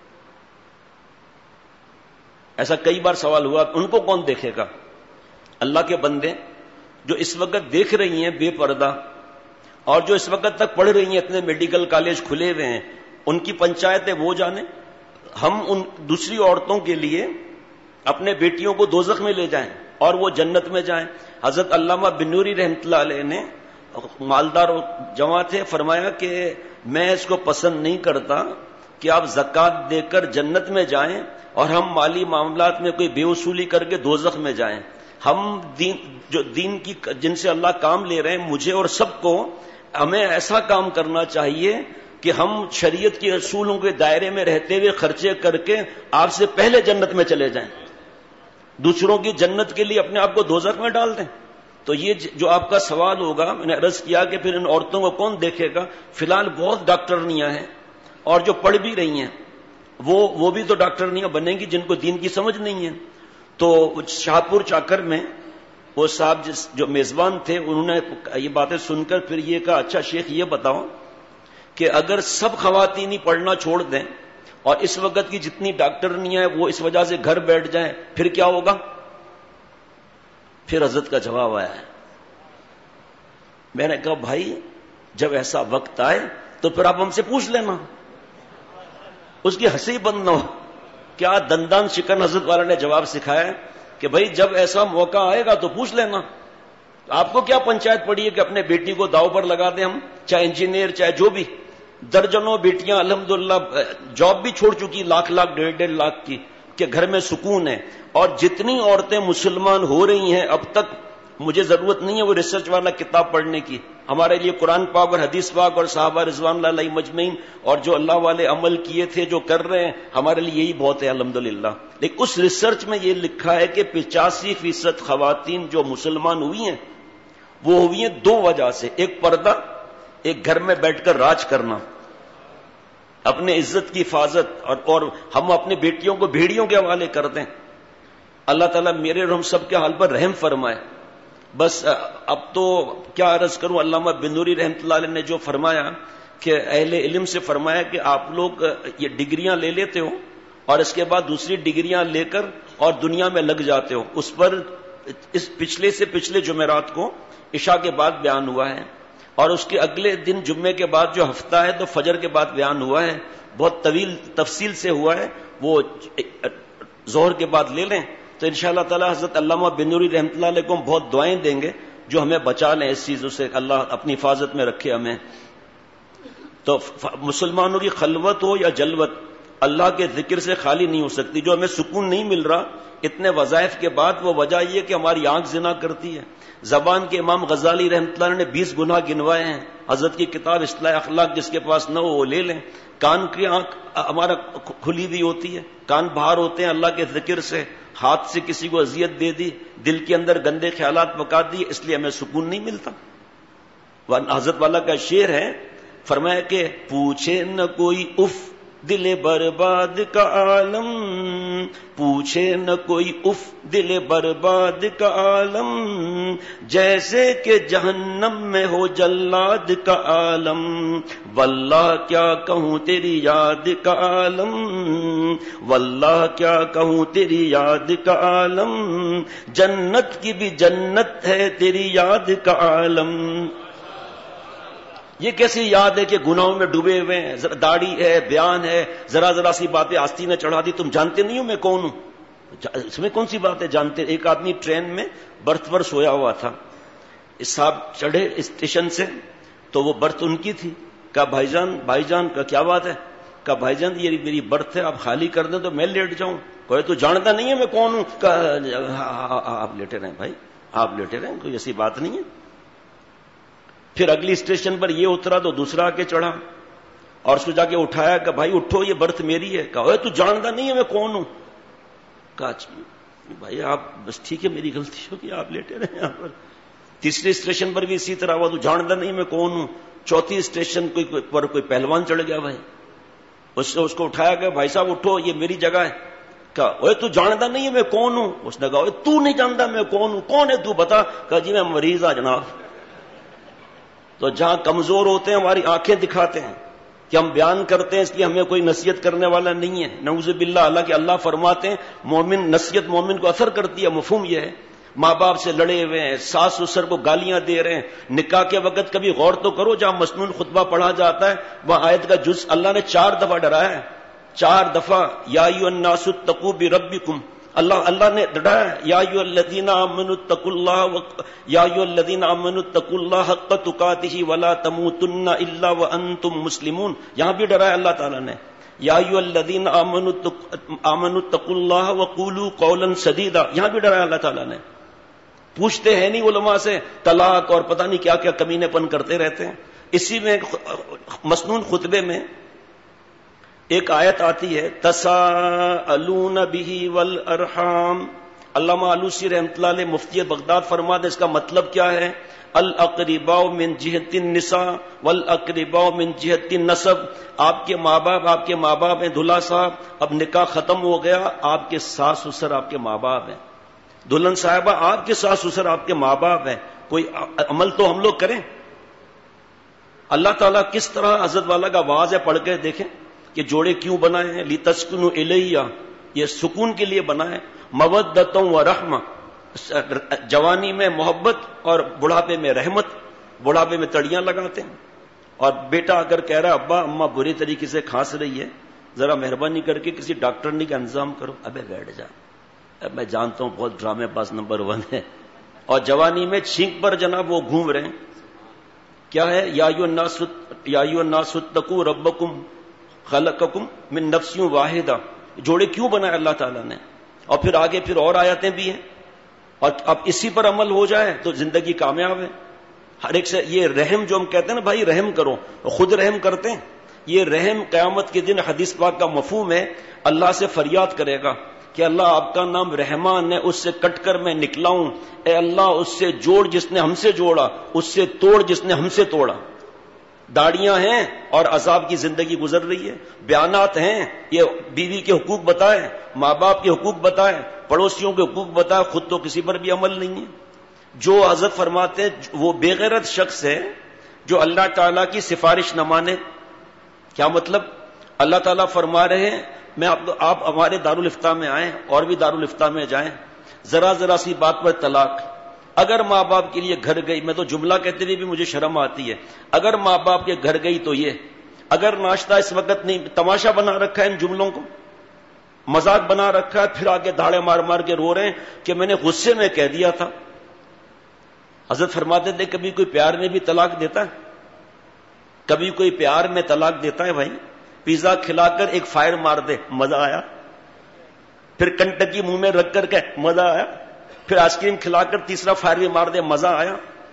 ایسا کئی بار سوال ہوا، ان کو کون دیکھے گا؟ اللہ کے بندے جو اس وقت دیکھ رہی ہیں بے پردہ، اور جو اس وقت تک پڑھ رہی ہیں، اتنے میڈیکل کالج کھلے ہوئے ہیں، ان کی پنچایتیں وہ جانے. ہم ان دوسری عورتوں کے لیے اپنے بیٹیوں کو دوزخ میں لے جائیں اور وہ جنت میں جائیں. حضرت علامہ بن نوری رحمۃ اللہ علیہ نے، مالدار جمع تھے، فرمایا کہ میں اس کو پسند نہیں کرتا کہ آپ زکوٰۃ دے کر جنت میں جائیں اور ہم مالی معاملات میں کوئی بے اصولی کر کے دوزخ میں جائیں. ہم دین کی جن سے اللہ کام لے رہے ہیں، مجھے اور سب کو، ہمیں ایسا کام کرنا چاہیے کہ ہم شریعت کے اصولوں کے دائرے میں رہتے ہوئے خرچے کر کے آپ سے پہلے جنت میں چلے جائیں، دوسروں کی جنت کے لیے اپنے آپ کو دوزخ میں ڈال دیں. تو یہ جو آپ کا سوال ہوگا، میں نے عرض کیا کہ پھر ان عورتوں کو کون دیکھے گا؟ فی الحال بہت ڈاکٹرنیاں ہیں، اور جو پڑھ بھی رہی ہیں وہ بھی تو ڈاکٹرنیاں بنیں گی جن کو دین کی سمجھ نہیں ہے. تو شاہپور چاکر میں وہ صاحب جو میزبان تھے، انہوں نے یہ باتیں سن کر پھر یہ کہا اچھا شیخ یہ بتاؤ کہ اگر سب خواتین ہی پڑھنا چھوڑ دیں اور اس وقت کی جتنی ڈاکٹرنیاں ہیں وہ اس وجہ سے گھر بیٹھ جائیں پھر کیا ہوگا؟ پھر حضرت کا جواب آیا ہے. میں نے کہا بھائی جب ایسا وقت آئے تو پھر آپ ہم سے پوچھ لینا. اس کی ہنسی بند نہ ہو. کیا دندان شکن حضرت والا نے جواب سکھایا ہے کہ بھائی جب ایسا موقع آئے گا تو پوچھ لینا. آپ کو کیا پنچایت پڑی ہے کہ اپنے بیٹی کو داؤ پر لگا دیں ہم، چاہے انجینئر چاہے جو بھی. درجنوں بیٹیاں الحمدللہ جاب بھی چھوڑ چکی، لاکھ لاکھ 1.5 لاکھ کی، کہ گھر میں سکون ہے. اور جتنی عورتیں مسلمان ہو رہی ہیں اب تک، مجھے ضرورت نہیں ہے وہ ریسرچ والا کتاب پڑھنے کی. ہمارے لیے قرآن پاک اور حدیث پاک اور صحابہ رضوان اللہ علیہ مجمعین اور جو اللہ والے عمل کیے تھے جو کر رہے ہیں، ہمارے لیے یہی بہت ہے الحمدللہ. لیکن اس ریسرچ میں یہ لکھا ہے کہ 85% خواتین جو مسلمان ہوئی ہیں وہ ہوئی ہیں 2 وجہ سے. ایک پردہ، ایک گھر میں بیٹھ کر راج کرنا. اپنے عزت کی حفاظت اور ہم اپنے بیٹیوں کو بھیڑیوں کے حوالے کر دیں. اللہ تعالیٰ میرے اور ہم سب کے حال پر رحم فرمائے. بس اب تو کیا عرض کروں, علامہ بن نوری رحمۃ اللہ علیہ نے جو فرمایا کہ اہل علم سے فرمایا کہ آپ لوگ یہ ڈگریاں لے لیتے ہو اور اس کے بعد دوسری ڈگریاں لے کر اور دنیا میں لگ جاتے ہو. اس پر اس پچھلے سے پچھلے جمعرات کو عشاء کے بعد بیان ہوا ہے, اور اس کے اگلے دن جمعے کے بعد جو ہفتہ ہے تو فجر کے بعد بیان ہوا ہے. بہت طویل تفصیل سے ہوا ہے, وہ ظہر کے بعد لے لیں تو انشاءاللہ تعالی حضرت علامہ بن نوری رحمۃ اللہ علیہ کو بہت دعائیں دیں گے جو ہمیں بچا لیں اس چیزوں سے, اللہ اپنی حفاظت میں رکھے ہمیں. تو مسلمانوں کی خلوت ہو یا جلوت, اللہ کے ذکر سے خالی نہیں ہو سکتی. جو ہمیں سکون نہیں مل رہا اتنے وظائف کے بعد, وہ وجہ یہ کہ ہماری آنکھ زنا کرتی ہے. زبان کے امام غزالی رحمۃ اللہ نے 20 گناہ گنوائے ہیں. حضرت کی کتاب اصلاح اخلاق جس کے پاس نہ ہو وہ لے لیں. کان کی آنکھ ہمارا کھلی ہوئی ہوتی ہے, کان باہر ہوتے ہیں اللہ کے ذکر سے. ہاتھ سے کسی کو اذیت دے دی, دل کے اندر گندے خیالات پکا دیے, اس لیے ہمیں سکون نہیں ملتا. حضرت والا کا شعر ہے, فرمایا کہ پوچھے نہ کوئی اف دل برباد کا عالم, پوچھے نہ کوئی اف دل برباد کا عالم, جیسے کہ جہنم میں ہو جلاد کا عالم. واللہ کیا کہوں تیری یاد کا عالم, واللہ کیا کہوں تیری یاد کا عالم, جنت کی بھی جنت ہے تیری یاد کا عالم. یہ کیسی یاد ہے کہ گناہوں میں ڈوبے ہوئے ہیں, داڑھی ہے, بیان ہے, ذرا ذرا سی باتیں آستی نے چڑھا دی, تم جانتے نہیں ہو میں کون ہوں. اس میں کون سی بات ہے جانتے. ایک آدمی ٹرین میں برتھ پر سویا ہوا تھا, اس صاحب چڑھے اسٹیشن سے تو وہ برتھ ان کی تھی. کہا بھائی جان کا کیا بات ہے. کہا بھائی جان یہ میری برتھ ہے, آپ خالی کر دیں تو میں لیٹ جاؤں. کوئی تو جانتا نہیں ہے میں کون ہوں. کہا آپ لیٹے رہیں بھائی, آپ لیٹے رہیں, کوئی ایسی بات نہیں ہے. پھر اگلی اسٹیشن پر یہ اترا تو دوسرا آ کے چڑھا اور اس کو جا کے اٹھایا کہ بھائی اٹھو یہ برتھ میری ہے. کہا تو جانتا نہیں ہے میں کون ہوں. کہا بھائی آپ بس ٹھیک ہے میری غلطی ہوگی, آپ لیٹے رہے یہاں پر. تیسری اسٹیشن پر بھی اسی طرح ہوا, تو جانتا نہیں میں کون ہوں. چوتھی اسٹیشن پر کوئی پہلوان چڑھ گیا بھائی, اس کو اٹھایا کہ بھائی صاحب اٹھو یہ میری جگہ ہے. کہا تو جانتا نہیں ہے میں کون ہوں. اس نے کہا تو نہیں جانتا میں کون ہوں, کون ہے تو بتا. کہا جی میں مریض ہوں جناب. تو جہاں کمزور ہوتے ہیں ہماری آنکھیں دکھاتے ہیں کہ ہم بیان کرتے ہیں, اس لیے ہمیں کوئی نصیحت کرنے والا نہیں ہے. نعوذ باللہ. حالانکہ اللہ فرماتے ہیں مومن, نصیحت مومن کو اثر کرتی ہے. مفہوم یہ ہے, ماں باپ سے لڑے ہوئے ہیں, ساس سسر کو گالیاں دے رہے ہیں, نکاح کے وقت کبھی غور تو کرو جہاں مسنون خطبہ پڑھا جاتا ہے وہاں آیت کا جز اللہ نے 4 دفعہ ڈرایا ہے. 4 دفعہ یا ایھا الناس اتقوا بربکم, اللہ نے ڈرایا یا ایھا الذین آمنوا اتقوا اللہ, یا ایھا الذین آمنوا اتقوا اللہ حق تقاتہ ولا تموتن الا وانتم مسلمون. یہاں بھی ڈرایا اللہ تعالیٰ نے, یا ایھا الذین آمنوا اتقوا اللہ وقولوا قولا سدیدا. یہاں بھی ڈرایا اللہ تعالیٰ نے. پوچھتے ہیں نہیں علماء سے, طلاق اور پتہ نہیں کیا کیا کمینے پن کرتے رہتے ہیں. اسی میں مسنون خطبے میں ایک آیت آتی ہے تساءلون بہ والارحام. علامہ آلوسی رحمۃ اللہ علیہ مفتی بغداد فرماتے ہیں اس کا مطلب کیا ہے. الاقرباء من جہت النساء والاقرباء من جہت النسب. آپ کے ماں باپ ہیں دلہا صاحب, اب نکاح ختم ہو گیا, آپ کے ساس سسر آپ کے ماں باپ ہیں. دلہن صاحبہ آپ کے ساس سسر آپ کے ماں باپ ہیں. کوئی عمل تو ہم لوگ کریں. اللہ تعالیٰ کس طرح حضرت والا کا واضح ہے, پڑھ کے دیکھیں کہ جوڑے کیوں بنائے ہیں. لتسکنوا الیہ, یہ سکون کے لیے بنائے. مودۃ و رحمہ, جوانی میں محبت اور بڑھاپے میں رحمت. بڑھاپے میں تڑیاں لگاتے ہیں, اور بیٹا اگر کہہ رہا ابا اماں بری طریقے سے کھانس رہی ہے, ذرا مہربانی کر کے کسی ڈاکٹرنی کا انتظام کرو. ابے بیٹھ جا, میں جانتا ہوں بہت ڈرامے باز نمبر 1 ہے. اور جوانی میں چھینک پر جناب وہ گھوم رہے ہیں. کیا ہے یا ایھا الناس اتقوا ربکم خلقکم من نفس واحدہ. جوڑے کیوں بنائے اللہ تعالیٰ نے. اور پھر آگے پھر اور آیتیں بھی ہیں, اور اب اسی پر عمل ہو جائے تو زندگی کامیاب ہے. ہر ایک سے یہ رحم جو ہم کہتے ہیں نا بھائی رحم کرو, خود رحم کرتے ہیں. یہ رحم قیامت کے دن حدیث پاک کا مفہوم ہے, اللہ سے فریاد کرے گا کہ اللہ آپ کا نام رحمان ہے, اس سے کٹ کر میں نکلا ہوں. اے اللہ اس سے جوڑ جس نے ہم سے جوڑا, اس سے توڑ جس نے ہم سے توڑا. داڑیاں ہیں اور عذاب کی زندگی گزر رہی ہے، بیانات ہیں، یہ بیوی کے حقوق بتائیں، ماں باپ کے حقوق بتائیں، پڑوسیوں کے حقوق بتائیں، خود تو کسی پر بھی عمل نہیں ہے. جو حضرت فرماتے ہیں وہ بے غیرت شخص ہے جو اللہ تعالیٰ کی سفارش نہ مانے. کیا مطلب؟ اللہ تعالیٰ فرما رہے ہیں آپ ہمارے دارالافتاء میں آئیں اور بھی دارالافتاء میں جائیں، ذرا سی بات پر طلاق. اگر ماں باپ کے لیے گھر گئی، میں تو جملہ کہتے ہوئے بھی مجھے شرم آتی ہے، اگر ماں باپ کے گھر گئی تو یہ، اگر ناشتہ اس وقت نہیں، تماشا بنا رکھا ہے ان جملوں کو، مذاق بنا رکھا ہے، پھر آگے دھاڑے مار مار کے رو رہے ہیں کہ میں نے غصے میں کہہ دیا تھا. حضرت فرماتے تھے کبھی کوئی پیار میں بھی طلاق دیتا ہے؟ کبھی کوئی پیار میں طلاق دیتا ہے بھائی؟ پیزا کھلا کر ایک فائر مار دے، مزہ آیا. پھر کنٹکی منہ میں رکھ کر کہ مزہ آیا. پھر آئس کریم کھلا کر تیسرا فائر بھی مار دے، مزہ آیا.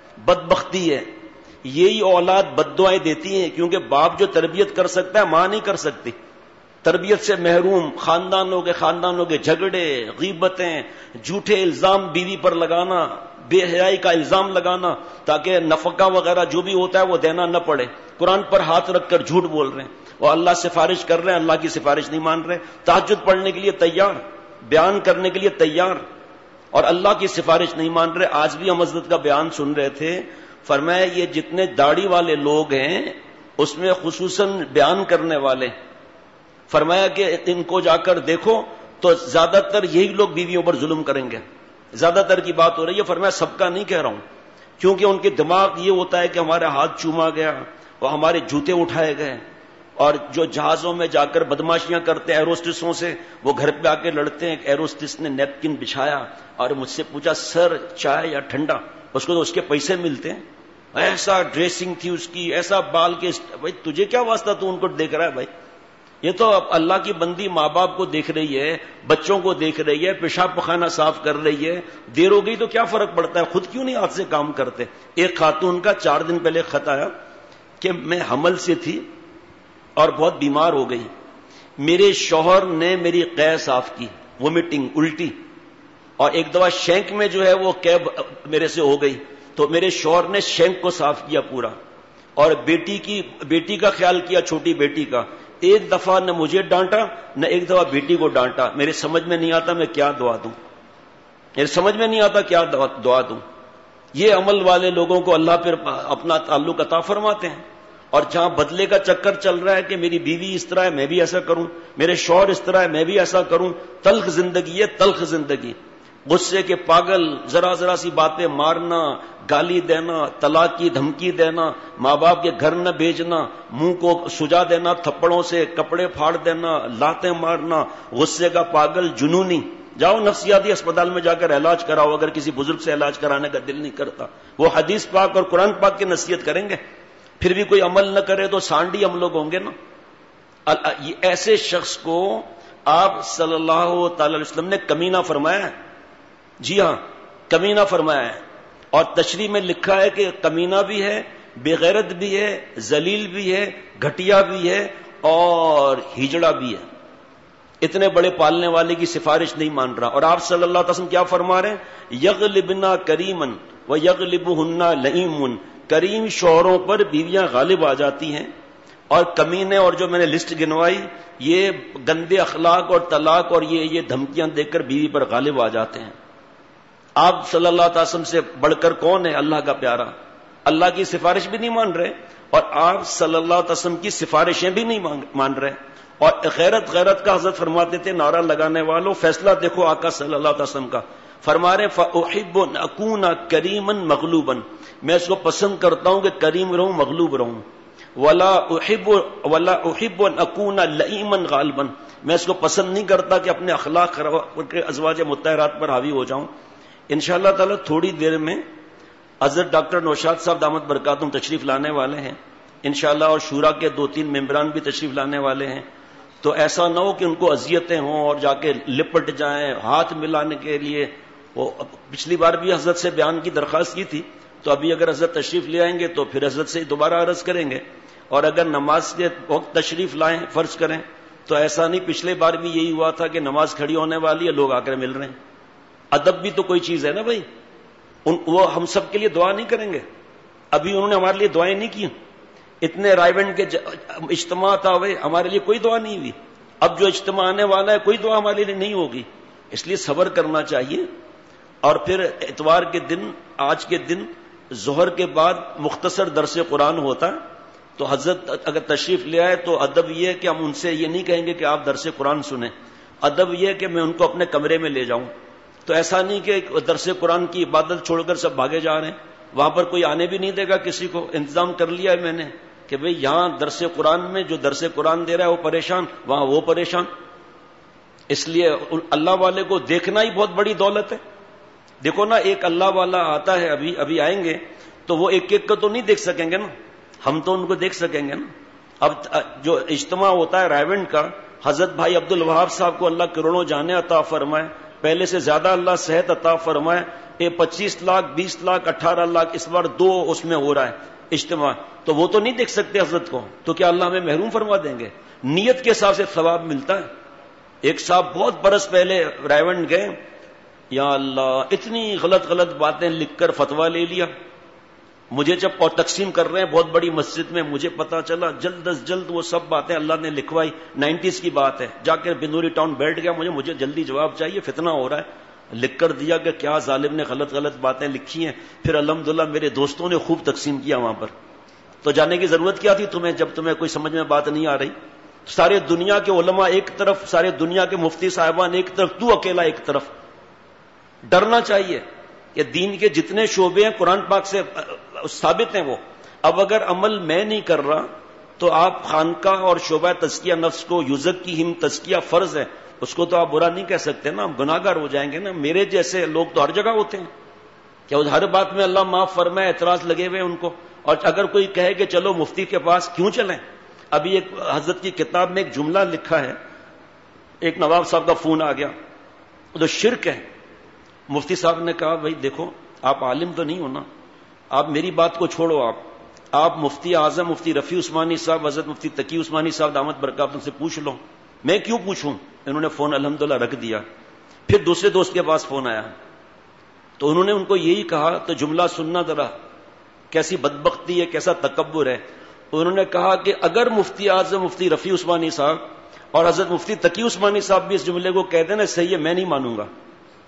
بدبختی ہے. یہی اولاد بد دعائیں دیتی ہیں، کیونکہ باپ جو تربیت کر سکتا ہے ماں نہیں کر سکتی. تربیت سے محروم، خاندانوں کے جھگڑے، غیبتیں، جھوٹے الزام بیوی پر لگانا، بے حیائی کا الزام لگانا تاکہ نفقہ وغیرہ جو بھی ہوتا ہے وہ دینا نہ پڑے. قرآن پر ہاتھ رکھ کر جھوٹ بول رہے ہیں اور اللہ سفارش کر رہے ہیں، اللہ کی سفارش نہیں مان رہے. تہجد پڑھنے کے لیے تیار، بیان کرنے کے لیے تیار، اور اللہ کی سفارش نہیں مان رہے. آج بھی ہم حضرت کا بیان سن رہے تھے، فرمایا یہ جتنے داڑھی والے لوگ ہیں اس میں خصوصاً بیان کرنے والے، فرمایا کہ ان کو جا کر دیکھو تو زیادہ تر یہی لوگ بیویوں پر ظلم کریں گے. زیادہ تر کی بات ہو رہی ہے. فرمایا سب کا نہیں کہہ رہا ہوں، کیونکہ ان کے دماغ یہ ہوتا ہے کہ ہمارا ہاتھ چوما گیا اور ہمارے جوتے اٹھائے گئے، اور جو جہازوں میں جا کر بدماشیاں کرتے ہیں ایروسٹسوں سے، وہ گھر پہ آ کے لڑتے ہیں. ایروسٹس نے نیپکن بچھایا اور مجھ سے پوچھا سر چائے یا ٹھنڈا، اس کو تو اس کے پیسے ملتے ہیں. ایسا ڈریسنگ تھی اس کی، ایسا بال کے، بھائی تجھے کیا واسطہ، تو ان کو دیکھ رہا ہے؟ بھائی یہ تو اللہ کی بندی ماں باپ کو دیکھ رہی ہے، بچوں کو دیکھ رہی ہے، پیشاب پخانہ صاف کر رہی ہے. دیر ہو گئی تو کیا فرق پڑتا ہے، خود کیوں نہیں ہاتھ سے کام کرتے. ایک خاتون کا 4 دن پہلے خط آیا کہ میں حمل سے تھی اور بہت بیمار ہو گئی، میرے شوہر نے میری قے صاف کی، وومیٹنگ، الٹی، اور ایک دفعہ شینک میں جو ہے وہ کیب میرے سے ہو گئی، تو میرے شوہر نے شینک کو صاف کیا پورا، اور بیٹی کا خیال کیا، چھوٹی بیٹی کا. ایک دفعہ نہ مجھے ڈانٹا نہ ایک دفعہ بیٹی کو ڈانٹا. میرے سمجھ میں نہیں آتا میں کیا دعا دوں، میرے سمجھ میں نہیں آتا کیا دعا دوں. یہ عمل والے لوگوں کو اللہ پھر اپنا تعلق عطا فرماتے ہیں. اور جہاں بدلے کا چکر چل رہا ہے کہ میری بیوی اس طرح ہے میں بھی ایسا کروں، میرے شوہر اس طرح ہے میں بھی ایسا کروں، تلخ زندگی ہے، تلخ زندگی. غصے کے پاگل، ذرا سی باتیں مارنا، گالی دینا، طلاق کی دھمکی دینا، ماں باپ کے گھر نہ بھیجنا، منہ کو سجا دینا تھپڑوں سے، کپڑے پھاڑ دینا، لاتیں مارنا. غصے کا پاگل، جنونی. جاؤ نفسیاتی اسپتال میں جا کر علاج کراؤ اگر کسی بزرگ سے علاج کرانے کا دل نہیں کرتا. وہ حدیث پاک اور قرآن پاک کی نصیحت کریں گے، پھر بھی کوئی عمل نہ کرے تو سانڈی ہم لوگ ہوں گے نا. ایسے شخص کو آپ صلی اللہ تعالی علیہ وسلم نے کمینہ فرمایا ہے. جی ہاں، کمینہ فرمایا ہے. اور تشریح میں لکھا ہے کہ کمینہ بھی ہے، بے غیرت بھی ہے، ذلیل بھی ہے، گھٹیا بھی ہے، اور ہجڑا بھی ہے. اتنے بڑے پالنے والے کی سفارش نہیں مان رہا. اور آپ صلی اللہ علیہ وسلم کیا فرما رہے ہیں؟ یغلبنا کریمن و یغلبہن لئیم. کریم شوہروں پر بیویاں غالب آ جاتی ہیں، اور کمینے اور جو میں نے لسٹ گنوائی یہ گندے اخلاق اور طلاق اور یہ دھمکیاں دے کر بیوی پر غالب آ جاتے ہیں. آپ صلی اللہ علیہ وسلم سے بڑھ کر کون ہے؟ اللہ کا پیارا. اللہ کی سفارش بھی نہیں مان رہے اور آپ صلی اللہ علیہ وسلم کی سفارشیں بھی نہیں مان رہے. اور غیرت کا حضرت فرماتے تھے نعرہ لگانے والوں فیصلہ دیکھو آقا صلی اللہ علیہ وسلم کا. فرما رہے فأحب ان اکون کریما مغلوبا، میں اس کو پسند کرتا ہوں کہ کریم رہوں مغلوب رہوں. ولا احب ان اکون لئیما غالبا، میں اس کو پسند نہیں کرتا کہ اپنے اخلاق خراب کے ازواج مطہرات پر حاوی ہو جاؤں. انشاءاللہ تعالی تھوڑی دیر میں حضرت ڈاکٹر نوشاد صاحب دامت برکاتہم تشریف لانے والے ہیں انشاءاللہ، اور شورا کے 2-3 ممبران بھی تشریف لانے والے ہیں. تو ایسا نہ ہو کہ ان کو اذیتیں ہوں اور جا کے لپٹ جائیں ہاتھ ملانے کے لیے. وہ پچھلی بار بھی حضرت سے بیان کی درخواست کی تھی، تو ابھی اگر حضرت تشریف لے آئیں گے تو پھر حضرت سے دوبارہ عرض کریں گے. اور اگر نماز کے وقت تشریف لائیں فرض کریں تو ایسا نہیں، پچھلے بار بھی یہی ہوا تھا کہ نماز کھڑی ہونے والی ہے لوگ آ کر مل رہے ہیں. ادب بھی تو کوئی چیز ہے نا بھائی. وہ ہم سب کے لیے دعا نہیں کریں گے؟ ابھی انہوں نے ہمارے لیے دعائیں نہیں کی. اتنے رائیونڈ کے اجتماع تھا ہوئے، ہمارے لیے کوئی دعا نہیں ہوئی. اب جو اجتماع آنے والا ہے کوئی دعا ہمارے لیے نہیں ہوگی. اس لیے صبر کرنا چاہیے. اور پھر اتوار کے دن، آج کے دن ظہر کے بعد مختصر درس قرآن ہوتا ہے. تو حضرت اگر تشریف لے آئے تو ادب یہ ہے کہ ہم ان سے یہ نہیں کہیں گے کہ آپ درس قرآن سنیں. ادب یہ ہے کہ میں ان کو اپنے کمرے میں لے جاؤں. تو ایسا نہیں کہ درس قرآن کی عبادت چھوڑ کر سب بھاگے جا رہے ہیں. وہاں پر کوئی آنے بھی نہیں دے گا کسی کو. انتظام کر لیا ہے میں نے کہ بھئی یہاں درس قرآن میں جو درس قرآن دے رہا ہے وہ پریشان، وہاں وہ پریشان. اس لیے اللہ والے کو دیکھنا ہی بہت بڑی دولت ہے. دیکھو نا، ایک اللہ والا آتا ہے، ابھی آئیں گے تو وہ ایک ایک کو تو نہیں دیکھ سکیں گے نا، ہم تو ان کو دیکھ سکیں گے نا. اب جو اجتماع ہوتا ہے رائیونڈ کا، حضرت بھائی عبد الوہاب صاحب کو اللہ کروڑوں جانے عطا فرمائے، پہلے سے زیادہ اللہ صحت عطا فرمائے. یہ 25 لاکھ 20 لاکھ 18 لاکھ اس بار 2 اس میں ہو رہا ہے اجتماع. تو وہ تو نہیں دیکھ سکتے حضرت کو، تو کیا اللہ ہمیں محروم فرما دیں گے؟ نیت کے حساب سے ثواب ملتا ہے. ایک صاحب بہت برس پہلے رائیونڈ گئے، یا اللہ اتنی غلط باتیں لکھ کر فتویٰ لے لیا. مجھے جب اور تقسیم کر رہے ہیں بہت بڑی مسجد میں، مجھے پتا چلا جلد از جلد وہ سب باتیں اللہ نے لکھوائی. 90s کی بات ہے. جا کر بنوری ٹاؤن بیٹھ گیا، مجھے جلدی جواب چاہیے، فتنہ ہو رہا ہے. لکھ کر دیا کہ کیا ظالم نے غلط باتیں لکھی ہیں. پھر الحمدللہ میرے دوستوں نے خوب تقسیم کیا وہاں پر. تو جانے کی ضرورت کیا تھی تمہیں جب تمہیں کوئی سمجھ میں بات نہیں آ رہی؟ سارے دنیا کے علماء ایک طرف، سارے دنیا کے مفتی صاحبان ایک طرف، تو اکیلا ایک طرف. ڈرنا چاہیے کہ دین کے جتنے شعبے ہیں قرآن پاک سے ثابت ہیں وہ. اب اگر عمل میں نہیں کر رہا تو آپ خانقاہ اور شعبہ تزکیہ نفس کو، یزکیہم تزکیہ فرض ہے، اس کو تو آپ برا نہیں کہہ سکتے نا، ہم گناہگار ہو جائیں گے نا. میرے جیسے لوگ تو ہر جگہ ہوتے ہیں، کیا ہر بات میں اللہ معاف فرمائے اعتراض لگے ہوئے ان کو. اور اگر کوئی کہے کہ چلو مفتی کے پاس کیوں چلیں. ابھی ایک حضرت کی کتاب میں ایک جملہ لکھا ہے، ایک نواب صاحب کا فون آ گیا، تو شرک ہے. مفتی صاحب نے کہا بھائی دیکھو آپ عالم تو نہیں ہونا، آپ میری بات کو چھوڑو، آپ مفتی اعظم مفتی رفیع عثمانی صاحب، حضرت مفتی تقی عثمانی صاحب دامت برکاتہم سے پوچھ لو. میں کیوں پوچھوں؟ انہوں نے فون الحمدللہ رکھ دیا. پھر دوسرے دوست کے پاس فون آیا تو انہوں نے ان کو یہی کہا، تو جملہ سننا ذرا، کیسی بدبختی ہے، کیسا تکبر ہے. انہوں نے کہا کہ اگر مفتی اعظم مفتی رفیع عثمانی صاحب اور حضرت مفتی تقی عثمانی صاحب بھی اس جملے کو کہہ دیں نا صحیح ہے، میں نہیں مانوں گا.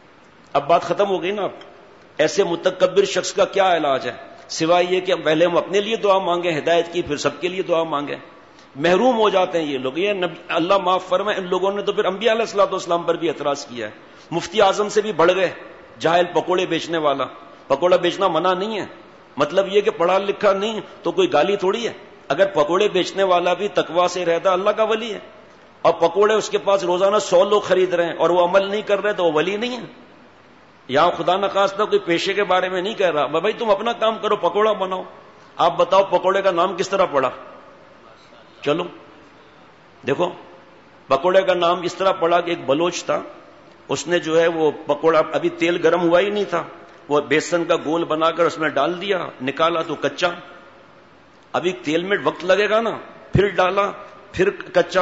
اب بات ختم ہو گئی نا. ایسے متکبر شخص کا کیا علاج ہے سوائے یہ کہ پہلے ہم اپنے لیے دعا مانگیں ہدایت کی، پھر سب کے لیے دعا مانگیں. محروم ہو جاتے ہیں یہ لوگ. یہ اللہ معاف فرمائے، ان لوگوں نے تو پھر انبیاء علیہ الصلوۃ والسلام پر بھی اعتراض کیا ہے. مفتی اعظم سے بھی بڑھ گئے، جاہل پکوڑے بیچنے والا. پکوڑا بیچنا منع نہیں ہے، مطلب یہ کہ پڑھا لکھا نہیں تو کوئی گالی تھوڑی ہے. اگر پکوڑے بیچنے والا بھی تقویٰ سے رہتا اللہ کا ولی ہے، اور پکوڑے اس کے پاس روزانہ 100 لوگ خرید رہے ہیں اور وہ عمل نہیں کر رہے تو وہ ولی نہیں ہے. یہاں خدا نخواستہ کوئی پیشے کے بارے میں نہیں کہہ رہا، بھائی تم اپنا کام کرو، پکوڑا بناؤ. آپ بتاؤ پکوڑے کا نام کس طرح پڑا؟ چلو دیکھو، پکوڑے کا نام اس طرح پڑا کہ ایک بلوچ تھا، اس نے جو ہے وہ پکوڑا، ابھی تیل گرم ہوا ہی نہیں تھا، وہ بیسن کا گول بنا کر اس میں ڈال دیا، نکالا تو کچا. ابھی تیل میں وقت لگے گا نا، پھر ڈالا، پھر کچا.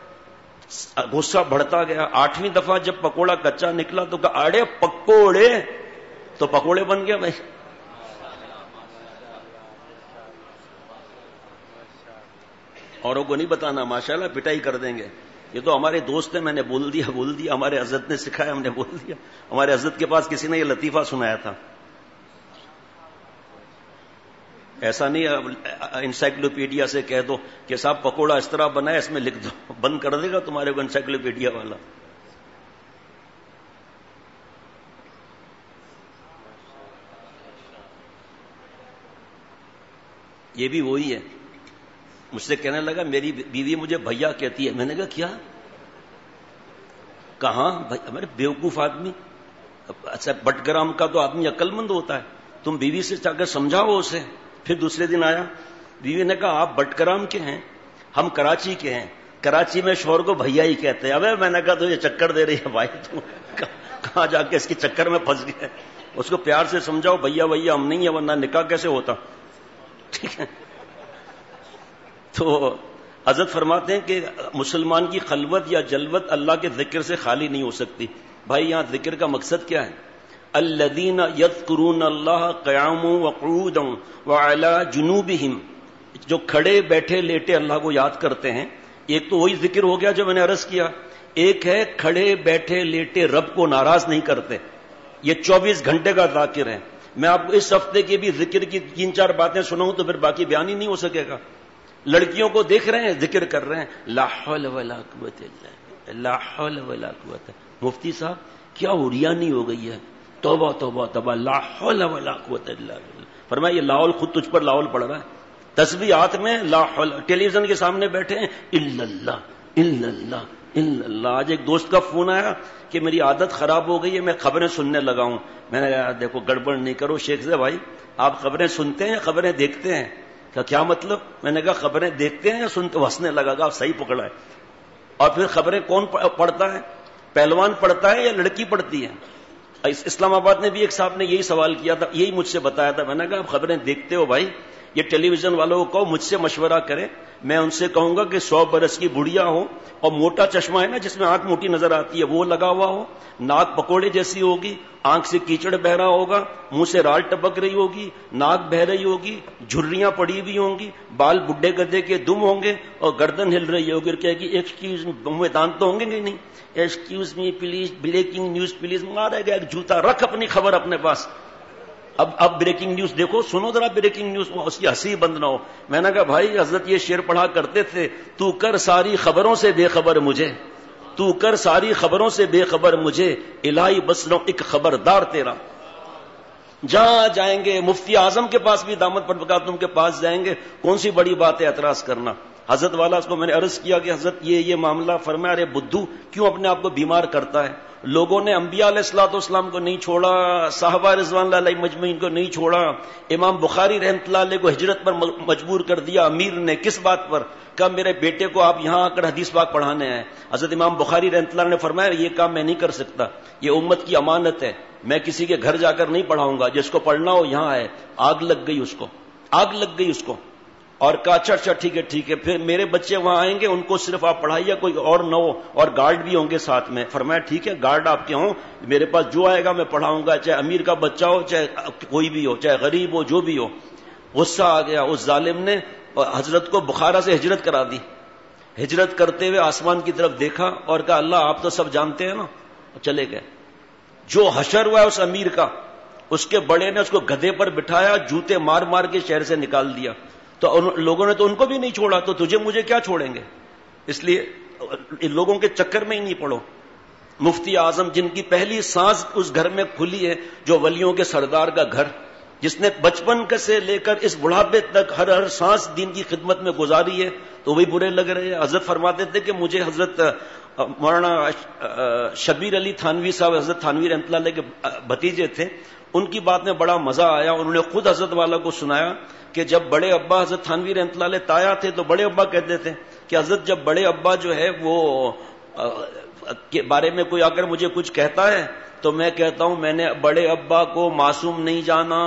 غصہ بڑھتا گیا. 8ویں دفعہ جب پکوڑا کچا نکلا تو کہا آڑے پکوڑے، تو پکوڑے بن گیا. بھائی اوروں کو نہیں بتانا، ماشاءاللہ پٹائی کر دیں گے. یہ تو ہمارے دوست ہیں، میں نے بول دیا، ہمارے حضرت نے سکھایا، ہم نے بول دیا. ہمارے حضرت کے پاس کسی نے یہ لطیفہ سنایا تھا. ایسا نہیں انسائکلوپیڈیا سے کہہ دو کہ صاحب پکوڑا اس طرح بنا ہے، اس میں لکھ دو، بند کر دے گا تمہارے کو انسائکلوپیڈیا والا. یہ بھی وہی ہے. مجھ سے کہنے لگا میری بیوی مجھے بھیا کہتی ہے. میں نے کہا کیا؟ کہاں ہمارے بیوقوف آدمی. اچھا بٹ گرام کا تو آدمی عقل مند ہوتا ہے، تم بیوی سے جا کر سمجھاؤ اسے. پھر دوسرے دن آیا، بیوی نے کہا آپ بٹ گرام کے ہیں، ہم کراچی کے ہیں، کراچی میں شوہر کو بھیا ہی کہتے ہیں. ابے میں نے کہا تو یہ چکر دے رہی ہے بھائی، تو کہاں جا کے اس کے چکر میں پھنس گئے. اس کو پیار سے سمجھاؤ بھیا بھیا ہم نہیں ہیں، ورنہ نکاح کیسے ہوتا. ٹھیک ہے. تو حضرت فرماتے ہیں کہ مسلمان کی خلوت یا جلوت اللہ کے ذکر سے خالی نہیں ہو سکتی. بھائی یہاں ذکر کا مقصد کیا ہے؟ الذین یذکرون اللہ قیاما وقعودا وعلی جنوبہم. جو کھڑے بیٹھے لیٹے اللہ کو یاد کرتے ہیں، ایک تو وہی ذکر ہو گیا جو میں نے عرض کیا، ایک ہے کھڑے بیٹھے لیٹے رب کو ناراض نہیں کرتے، یہ 24 گھنٹے کا ذاکر ہے. میں آپ کو اس ہفتے کی بھی ذکر کی 3-4 باتیں سناؤں تو پھر باقی بیان ہی نہیں ہو سکے گا. لڑکیوں کو دیکھ رہے ہیں ذکر کر رہے ہیں، لا حول ولا قوت الا باللہ، لا حول ولا قوت. مفتی صاحب کیا اوریانی ہو گئی ہے، توبہ توبہ توبہ، لا حول ولا قوت الا باللہ. فرمایا یہ لاول خود تجھ پر لاول پڑ رہا ہے، تسبیح ہاتھ میں، لا حول، ٹیلی ویژن کے سامنے بیٹھے ہیں، الا اللہ الا اللہ الا اللہ. آج ایک دوست کا فون آیا کہ میری عادت خراب ہو گئی ہے، میں خبریں سننے لگا ہوں. میں نے کہا دیکھو گڑبڑ نہیں کرو شیخ سے بھائی، آپ خبریں سنتے ہیں یا خبریں دیکھتے ہیں؟ کیا مطلب؟ میں نے کہا خبریں دیکھتے ہیں یا سنتے؟ ہنسنے لگا. آپ صحیح پکڑا ہے. اور پھر خبریں کون پڑھتا ہے؟ پہلوان پڑھتا ہے یا لڑکی پڑھتی ہے؟ اسلام آباد میں بھی ایک صاحب نے یہی سوال کیا تھا، یہی مجھ سے بتایا تھا. میں نے کہا آپ خبریں دیکھتے ہو بھائی، یہ ٹیلی ویژن والوں کو کہو مجھ سے مشورہ کرے. میں ان سے کہوں گا کہ 100 برس کی بڑھیا ہو اور موٹا چشمہ ہے نا جس میں آنکھ موٹی نظر آتی ہے وہ لگا ہوا ہو، ناک پکوڑے جیسی ہوگی، آنکھ سے کیچڑ بہ رہا ہوگا، منہ سے رال ٹپک رہی ہوگی، ناک بہ رہی ہوگی، جھریاں پڑی ہوئی ہوں گی، بال بڈھے گدے کے دم ہوں گے اور گردن ہل رہی ہوگی اور کہے گی ایکسکیوز میں دانت تو ہوں گے نہیں، excuse me please, breaking news please. مارے گا ایک جوتا، رکھ اپنی خبر اپنے پاس. اب بریکنگ نیوز دیکھو، سنو ذرا بریکنگ نیوز، اس کی ہنسی بند نہ ہو. میں نے کہا بھائی حضرت یہ شعر پڑھا کرتے تھے، تو کر ساری خبروں سے بے خبر مجھے، تو کر ساری خبروں سے بے خبر مجھے، الہی بس لو ایک خبردار تیرا. جہاں جائیں گے مفتی اعظم کے پاس بھی دامت پر بکاتم کے پاس جائیں گے، کون سی بڑی بات ہے اعتراض کرنا. حضرت والا اس کو میں نے عرض کیا کہ حضرت یہ معاملہ. فرمایا ارے بدھو کیوں اپنے آپ کو بیمار کرتا ہے؟ لوگوں نے انبیاء علیہ الصلوۃ والسلام کو نہیں چھوڑا، صحابہ رضوان اللہ علیہ مجمعین کو نہیں چھوڑا، امام بخاری رحمۃ اللہ علیہ کو ہجرت پر مجبور کر دیا امیر نے. کس بات پر؟ کہا میرے بیٹے کو آپ یہاں آ کر حدیث پاک پڑھانے ہیں. حضرت امام بخاری رحمۃ اللہ نے فرمایا یہ کام میں نہیں کر سکتا، یہ امت کی امانت ہے، میں کسی کے گھر جا کر نہیں پڑھاؤں گا، جس کو پڑھنا ہو یہاں ہے. آگ لگ گئی اس کو، آگ لگ گئی اس کو. اور کہا اچھا ٹھیک ہے، پھر میرے بچے وہاں آئیں گے، ان کو صرف آپ پڑھائیے، کوئی اور نہ ہو، اور گارڈ بھی ہوں گے ساتھ میں. فرمایا ٹھیک ہے گارڈ آپ کے ہوں، میرے پاس جو آئے گا میں پڑھاؤں گا، چاہے امیر کا بچہ ہو، چاہے کوئی بھی ہو، چاہے غریب ہو، جو بھی ہو. غصہ آ گیا اس ظالم نے، حضرت کو بخارا سے ہجرت کرا دی. ہجرت کرتے ہوئے آسمان کی طرف دیکھا اور کہا اللہ آپ تو سب جانتے ہیں نا. چلے گئے. جو حشر ہوا ہے اس امیر کا، اس کے بڑے نے اس کو گدھے پر بٹھایا، جوتے مار مار کے شہر سے نکال دیا. تو لوگوں نے تو ان کو بھی نہیں چھوڑا، تو تجھے مجھے کیا چھوڑیں گے؟ اس لیے لوگوں کے چکر میں ہی نہیں پڑو. مفتی اعظم جن کی پہلی سانس اس گھر میں کھلی ہے، جو ولیوں کے سردار کا گھر، جس نے بچپن سے لے کر اس بڑھاپے تک ہر سانس دین کی خدمت میں گزاری ہے، تو وہی برے لگ رہے ہیں. حضرت فرماتے تھے کہ مجھے حضرت مولانا شبیر علی تھانوی صاحب، حضرت تھانوی رحمۃ اللہ علیہ کے بھتیجے تھے، ان کی بات میں بڑا مزہ آیا. انہوں نے خود حضرت والا کو سنایا کہ جب بڑے ابا حضرت تھانوی رحمۃ اللہ علیہ تایا تھے تو بڑے ابا کہتے تھے کہ حضرت جب بڑے ابا جو ہے وہ کے بارے میں کوئی آ کر مجھے کچھ کہتا ہے تو میں کہتا ہوں میں نے بڑے ابا کو معصوم نہیں جانا،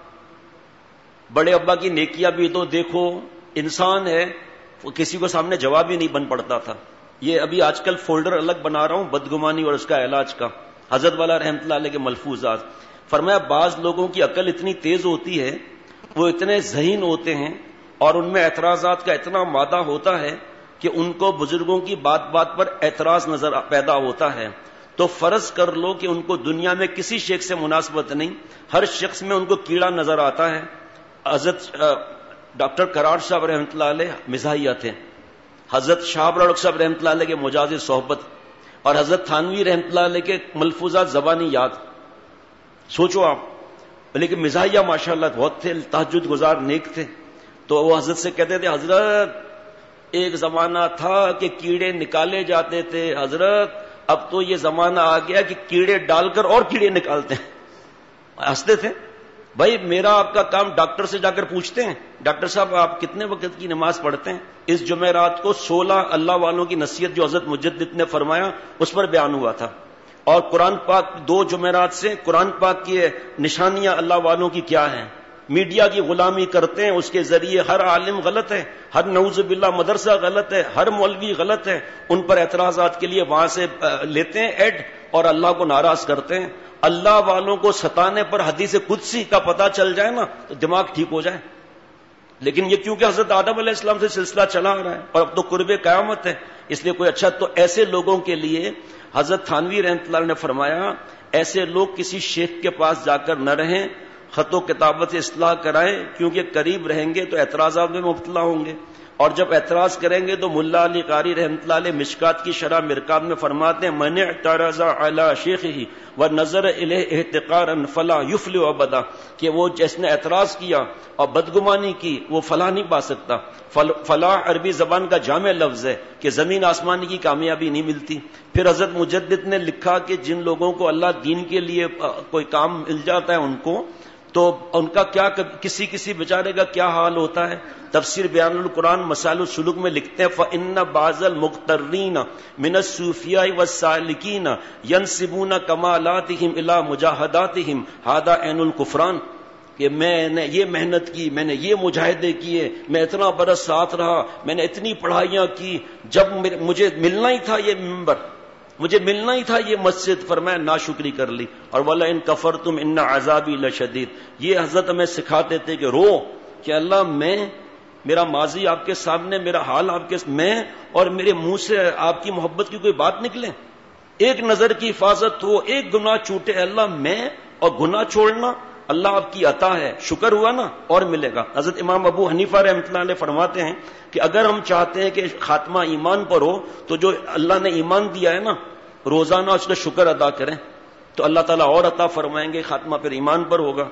بڑے ابا کی نیکیاں بھی تو دیکھو، انسان ہے، وہ کسی کو سامنے جواب ہی نہیں بن پڑتا تھا. یہ ابھی آج کل فولڈر الگ بنا رہا ہوں بدگمانی اور اس کا علاج کا، حضرت والا رحمۃ اللہ علیہ کے ملفوظات. فرمایا بعض لوگوں کی عقل اتنی تیز ہوتی ہے، وہ اتنے ذہین ہوتے ہیں اور ان میں اعتراضات کا اتنا مادہ ہوتا ہے کہ ان کو بزرگوں کی بات بات پر اعتراض نظر پیدا ہوتا ہے. تو فرض کر لو کہ ان کو دنیا میں کسی شیخ سے مناسبت نہیں، ہر شخص میں ان کو کیڑا نظر آتا ہے. حضرت ڈاکٹر کرار صاحب رحمۃ اللہ علیہ مزاحیہ تھے، حضرت شاہ ابرالق صاحب رحمۃ اللہ علیہ کے مجاز صحبت، اور حضرت تھانوی رحمۃ اللہ علیہ کے ملفوظات زبانی یاد. سوچو آپ، لیکن مزاحیہ ماشاءاللہ بہت تھے، تہجد گزار نیک تھے. تو وہ حضرت سے کہتے تھے حضرت ایک زمانہ تھا کہ کیڑے نکالے جاتے تھے، حضرت اب تو یہ زمانہ آ گیا کہ کیڑے ڈال کر اور کیڑے نکالتے ہیں. ہنستے تھے. بھائی میرا آپ کا کام ڈاکٹر سے جا کر پوچھتے ہیں ڈاکٹر صاحب آپ کتنے وقت کی نماز پڑھتے ہیں؟ اس جمعرات کو 16 اللہ والوں کی نصیحت جو حضرت مجدد نے فرمایا اس پر بیان ہوا تھا. اور قرآن پاک 2 جمعرات سے قرآن پاک کی نشانیاں اللہ والوں کی کیا ہیں. میڈیا کی غلامی کرتے ہیں، اس کے ذریعے ہر عالم غلط ہے، ہر نعوذ باللہ مدرسہ غلط ہے، ہر مولوی غلط ہے. ان پر اعتراضات کے لیے وہاں سے لیتے ہیں ایڈ اور اللہ کو ناراض کرتے ہیں. اللہ والوں کو ستانے پر حدیث قدسی کا پتہ چل جائے نا تو دماغ ٹھیک ہو جائے. لیکن یہ کیونکہ حضرت آدم علیہ السلام سے سلسلہ چلا آ رہا ہے اور اب تو قرب قیامت ہے، اس لیے کوئی اچھا. تو ایسے لوگوں کے لیے حضرت تھانوی رحمۃ اللہ نے فرمایا ایسے لوگ کسی شیخ کے پاس جا کر نہ رہیں، خط و کتابت سے اصلاح کرائیں، کیونکہ قریب رہیں گے تو اعتراضات میں مبتلا ہوں گے، اور جب اعتراض کریں گے تو ملا علی قاری رحمۃ اللہ علیہ مشکات کی شرح مرکات میں فرماتے ہیں من اعترض علی شیخہ ونظر الیہ احتقارا فلا یفلح ابدا، کہ وہ جس نے اعتراض کیا اور بدگمانی کی وہ فلاح نہیں پا سکتا. فلاح عربی زبان کا جامع لفظ ہے کہ زمین آسمان کی کامیابی نہیں ملتی. پھر حضرت مجدد نے لکھا کہ جن لوگوں کو اللہ دین کے لیے کوئی کام مل جاتا ہے ان کو، تو ان کا کیا کسی بیچارے کا کیا حال ہوتا ہے. تفسیر بیان القرآن مسائل السلوک میں لکھتے ہیں فَإِنَّ بَعْضَ الْمُقْتَرِّينَ مِنَ الصُّوفِيَاءِ وَالسَّالِكِينَ يَنْسِبُونَ كَمَالَاتِهِمْ إِلَى مُجَاهَدَاتِهِمْ هَذَا عَيْنُ الْكُفْرَانِ، کہ میں نے یہ محنت کی، میں نے یہ مجاہدے کیے، میں اتنا برس ساتھ رہا، میں نے اتنی پڑھائیاں کی، جب مجھے ملنا ہی تھا یہ منبر، مجھے ملنا ہی تھا یہ مسجد، فرمایا ناشکری کر لی. اور وَلَا إِن كَفَرْتُمْ إِنَّ عَذَابِي لَشَدِيدٌ، یہ حضرت ہمیں سکھاتے تھے کہ رو کہ اللہ میں، میرا ماضی آپ کے سامنے، میرا حال آپ کے، میں اور میرے منہ سے آپ کی محبت کی کوئی بات نکلے، ایک نظر کی حفاظت ہو، ایک گناہ چھوٹے، اللہ میں اور گناہ چھوڑنا اللہ آپ کی عطا ہے، شکر ہوا نا اور ملے گا. حضرت امام ابو حنیفہ رحمۃ اللہ علیہ فرماتے ہیں کہ اگر ہم چاہتے ہیں کہ خاتمہ ایمان پر ہو تو جو اللہ نے ایمان دیا ہے نا روزانہ اس کا شکر ادا کریں تو اللہ تعالیٰ اور عطا فرمائیں گے، خاتمہ پھر ایمان پر ہوگا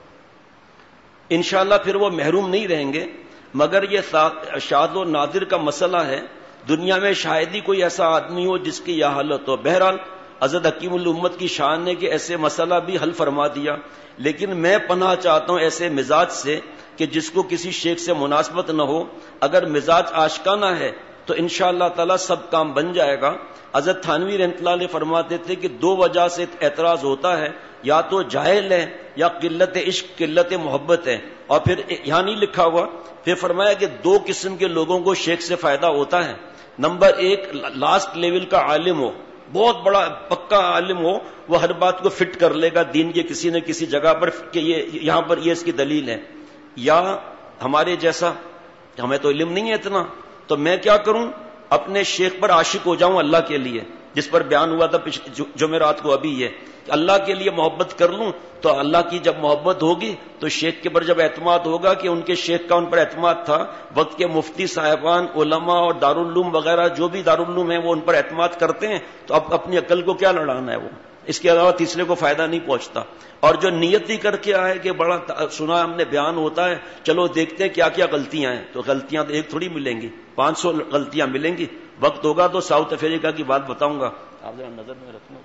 انشاءاللہ. پھر وہ محروم نہیں رہیں گے. مگر یہ شاذ و نادر کا مسئلہ ہے، دنیا میں شاید ہی کوئی ایسا آدمی ہو جس کی یہ حالت ہو. بہرحال حضرت حکیم الامت کی شان نے کہ ایسے مسئلہ بھی حل فرما دیا، لیکن میں پناہ چاہتا ہوں ایسے مزاج سے کہ جس کو کسی شیخ سے مناسبت نہ ہو. اگر مزاج عاشقانہ ہے تو انشاءاللہ تعالی سب کام بن جائے گا. حضرت تھانوی رحمۃ اللہ علیہ فرماتے تھے کہ دو وجہ سے اعتراض ہوتا ہے، یا تو جاہل ہے یا قلت عشق، قلت محبت ہے. اور پھر یہاں نہیں لکھا ہوا، پھر فرمایا کہ دو قسم کے لوگوں کو شیخ سے فائدہ ہوتا ہے. نمبر ایک لاسٹ لیول کا عالم ہو، بہت بڑا پکا عالم ہو، وہ ہر بات کو فٹ کر لے گا دین کے کسی نہ کسی جگہ پر کہ یہ یہاں پر یہ اس کی دلیل ہے. یا ہمارے جیسا ہمیں تو علم نہیں ہے اتنا، تو میں کیا کروں، اپنے شیخ پر عاشق ہو جاؤں اللہ کے لیے، جس پر بیان ہوا تھا جمعرات کو ابھی یہ کہ اللہ کے لیے محبت کر لوں. تو اللہ کی جب محبت ہوگی تو شیخ کے پر جب اعتماد ہوگا کہ ان کے شیخ کا ان پر اعتماد تھا، وقت کے مفتی صاحبان، علماء اور دارالعلوم وغیرہ جو بھی دارالعلوم ہیں وہ ان پر اعتماد کرتے ہیں، تو اب اپنی عقل کو کیا لڑانا ہے، وہ اس کے علاوہ تیسرے کو فائدہ نہیں پہنچتا. اور جو نیت ہی کر کے آئے کہ بڑا سنا ہم نے بیان ہوتا ہے، چلو دیکھتے ہیں کیا کیا غلطیاں ہیں، تو غلطیاں تو ایک تھوڑی ملیں گی، 500 غلطیاں ملیں گی. وقت ہوگا تو ساؤتھ افریقہ کی بات بتاؤں گا، آپ ذرا نظر میں رکھنا.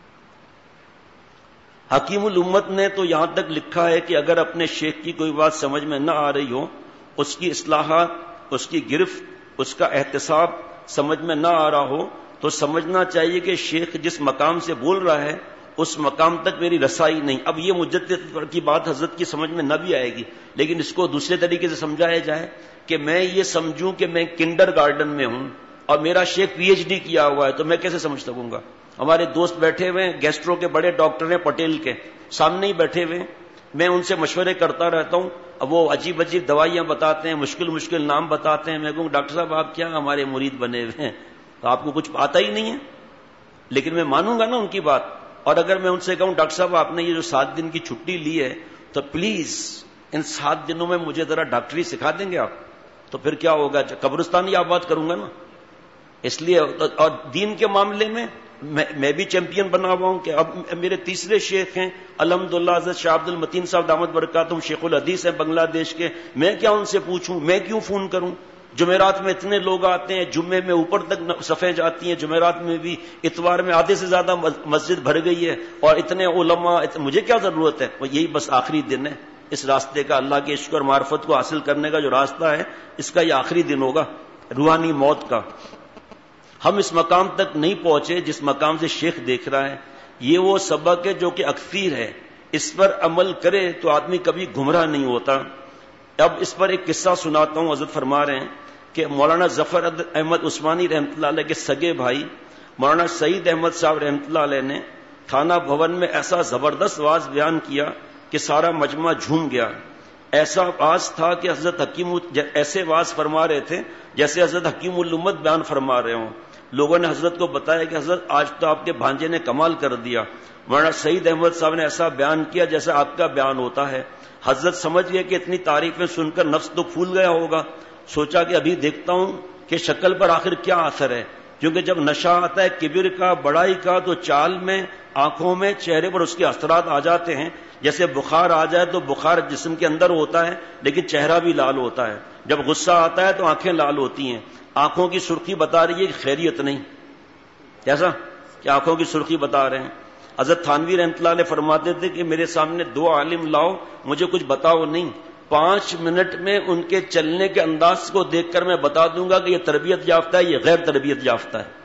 حکیم الامت نے تو یہاں تک لکھا ہے کہ اگر اپنے شیخ کی کوئی بات سمجھ میں نہ آ رہی ہو، اس کی اصلاحات، اس کی گرفت، اس کا احتساب سمجھ میں نہ آ رہا ہو تو سمجھنا چاہیے کہ شیخ جس مقام سے بول رہا ہے اس مقام تک میری رسائی نہیں. اب یہ مجدد کی بات حضرت کی سمجھ میں نہ بھی آئے گی، لیکن اس کو دوسرے طریقے سے سمجھایا جائے کہ میں یہ سمجھوں کہ میں کنڈر گارڈن میں ہوں اور میرا شیخ پی ایچ ڈی کیا ہوا ہے، تو میں کیسے سمجھ سکوں گا. ہمارے دوست بیٹھے ہوئے ہیں، گیسٹرو کے بڑے ڈاکٹر ہیں پٹیل کے، سامنے ہی بیٹھے ہوئے، میں ان سے مشورے کرتا رہتا ہوں. اب وہ عجیب عجیب دوائیاں بتاتے ہیں، مشکل نام بتاتے ہیں. میں کہوں ڈاکٹر صاحب آپ کیا ہمارے مرید بنے ہوئے ہیں، تو آپ کو کچھ آتا ہی نہیں ہے، لیکن میں مانوں گا نا ان کی بات. اور اگر میں ان سے کہوں ڈاکٹر صاحب آپ نے یہ جو 7 دن کی چھٹی لی ہے تو پلیز ان 7 دنوں میں مجھے ذرا ڈاکٹری سکھا دیں گے آپ، تو پھر کیا ہوگا، قبرستان ہی آباد کروں گا نا. اس لیے اور دین کے معاملے میں میں بھی چیمپئن بنا ہوا ہوں کہ اب میرے تیسرے شیخ ہیں الحمدللہ حضرت شاہ عبد المتین صاحب دامت برکاتہم، شیخ الحدیث ہیں بنگلہ دیش کے. میں کیا ان سے پوچھوں، میں کیوں فون کروں. جمعرات میں اتنے لوگ آتے ہیں، جمعے میں اوپر تک صفیں جاتی ہیں، جمعرات میں بھی، اتوار میں آدھے سے زیادہ مسجد بھر گئی ہے، اور اتنے علماء، مجھے کیا ضرورت ہے. یہی بس آخری دن ہے اس راستے کا، اللہ کے عشق اور معرفت کو حاصل کرنے کا جو راستہ ہے اس کا یہ آخری دن ہوگا روحانی موت کا. ہم اس مقام تک نہیں پہنچے جس مقام سے شیخ دیکھ رہا ہے. یہ وہ سبق ہے جو کہ اکثیر ہے، اس پر عمل کرے تو آدمی کبھی گمراہ نہیں ہوتا. اب اس پر ایک قصہ سناتا ہوں. حضرت فرما رہے ہیں کہ مولانا ظفر احمد عثمانی رحمۃ اللہ علیہ کے سگے بھائی مولانا سعید احمد صاحب رحمۃ اللہ علیہ نے تھانہ بھون میں ایسا زبردست واز بیان کیا کہ سارا مجمع جھوم گیا. ایسا واز تھا کہ حضرت حکیم ایسے واز فرما رہے تھے جیسے حضرت حکیم الامت بیان فرما رہے ہوں. لوگوں نے حضرت کو بتایا کہ حضرت آج تو آپ کے بھانجے نے کمال کر دیا. مولانا سعید احمد صاحب نے ایسا بیان کیا جیسا آپ کا بیان ہوتا ہے. حضرت سمجھ گئے کہ اتنی تعریفیں سن کر نفس تو پھول گیا ہوگا. سوچا کہ ابھی دیکھتا ہوں کہ شکل پر آخر کیا اثر ہے، کیونکہ جب نشہ آتا ہے کبر کا، بڑائی کا، تو چال میں، آنکھوں میں، چہرے پر اس کے اثرات آ جاتے ہیں. جیسے بخار آ جائے تو بخار جسم کے اندر ہوتا ہے لیکن چہرہ بھی لال ہوتا ہے. جب غصہ آتا ہے تو آنکھیں لال ہوتی ہیں. آنکھوں کی سرخی بتا رہی ہے کہ خیریت نہیں. کیسا کہ آنکھوں کی سرخی بتا رہے ہیں. حضرت تھانوی رحمۃ اللہ علیہ فرماتے تھے کہ میرے سامنے 2 عالم لاؤ، مجھے کچھ بتاؤ نہیں، 5 منٹ میں ان کے چلنے کے انداز کو دیکھ کر میں بتا دوں گا کہ یہ تربیت یافتہ ہے، یہ غیر تربیت یافتہ ہے.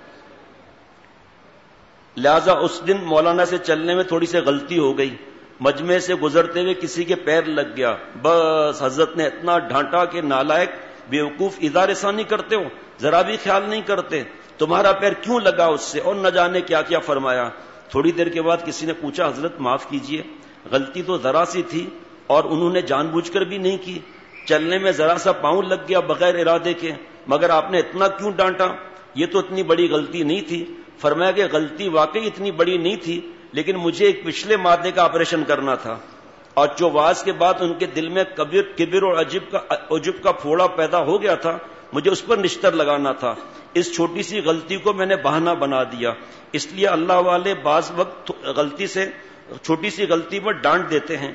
لہذا اس دن مولانا سے چلنے میں تھوڑی سی غلطی ہو گئی. مجمع سے گزرتے ہوئے کسی کے پیر لگ گیا. بس حضرت نے اتنا ڈھانٹا کہ نالائق، بیوقوف، اظہار ثانی کرتے ہو، ذرا بھی خیال نہیں کرتے، تمہارا پیر کیوں لگا اس سے، اور نہ جانے کیا کیا فرمایا. تھوڑی دیر کے بعد کسی نے پوچھا حضرت معاف کیجئے، غلطی تو ذرا سی تھی اور انہوں نے جان بوجھ کر بھی نہیں کی، چلنے میں ذرا سا پاؤں لگ گیا بغیر ارادے کے، مگر آپ نے اتنا کیوں ڈانٹا، یہ تو اتنی بڑی غلطی نہیں تھی. فرمایا کہ غلطی واقعی اتنی بڑی نہیں تھی، لیکن مجھے ایک پچھلے مادے کا آپریشن کرنا تھا، اور جو واز کے بعد ان کے دل میں کبر اور عجب کا پھوڑا پیدا ہو گیا تھا، مجھے اس پر نشتر لگانا تھا. اس چھوٹی سی غلطی کو میں نے بہانہ بنا دیا. اس لیے اللہ والے بعض وقت غلطی سے، چھوٹی سی غلطی پر ڈانٹ دیتے ہیں.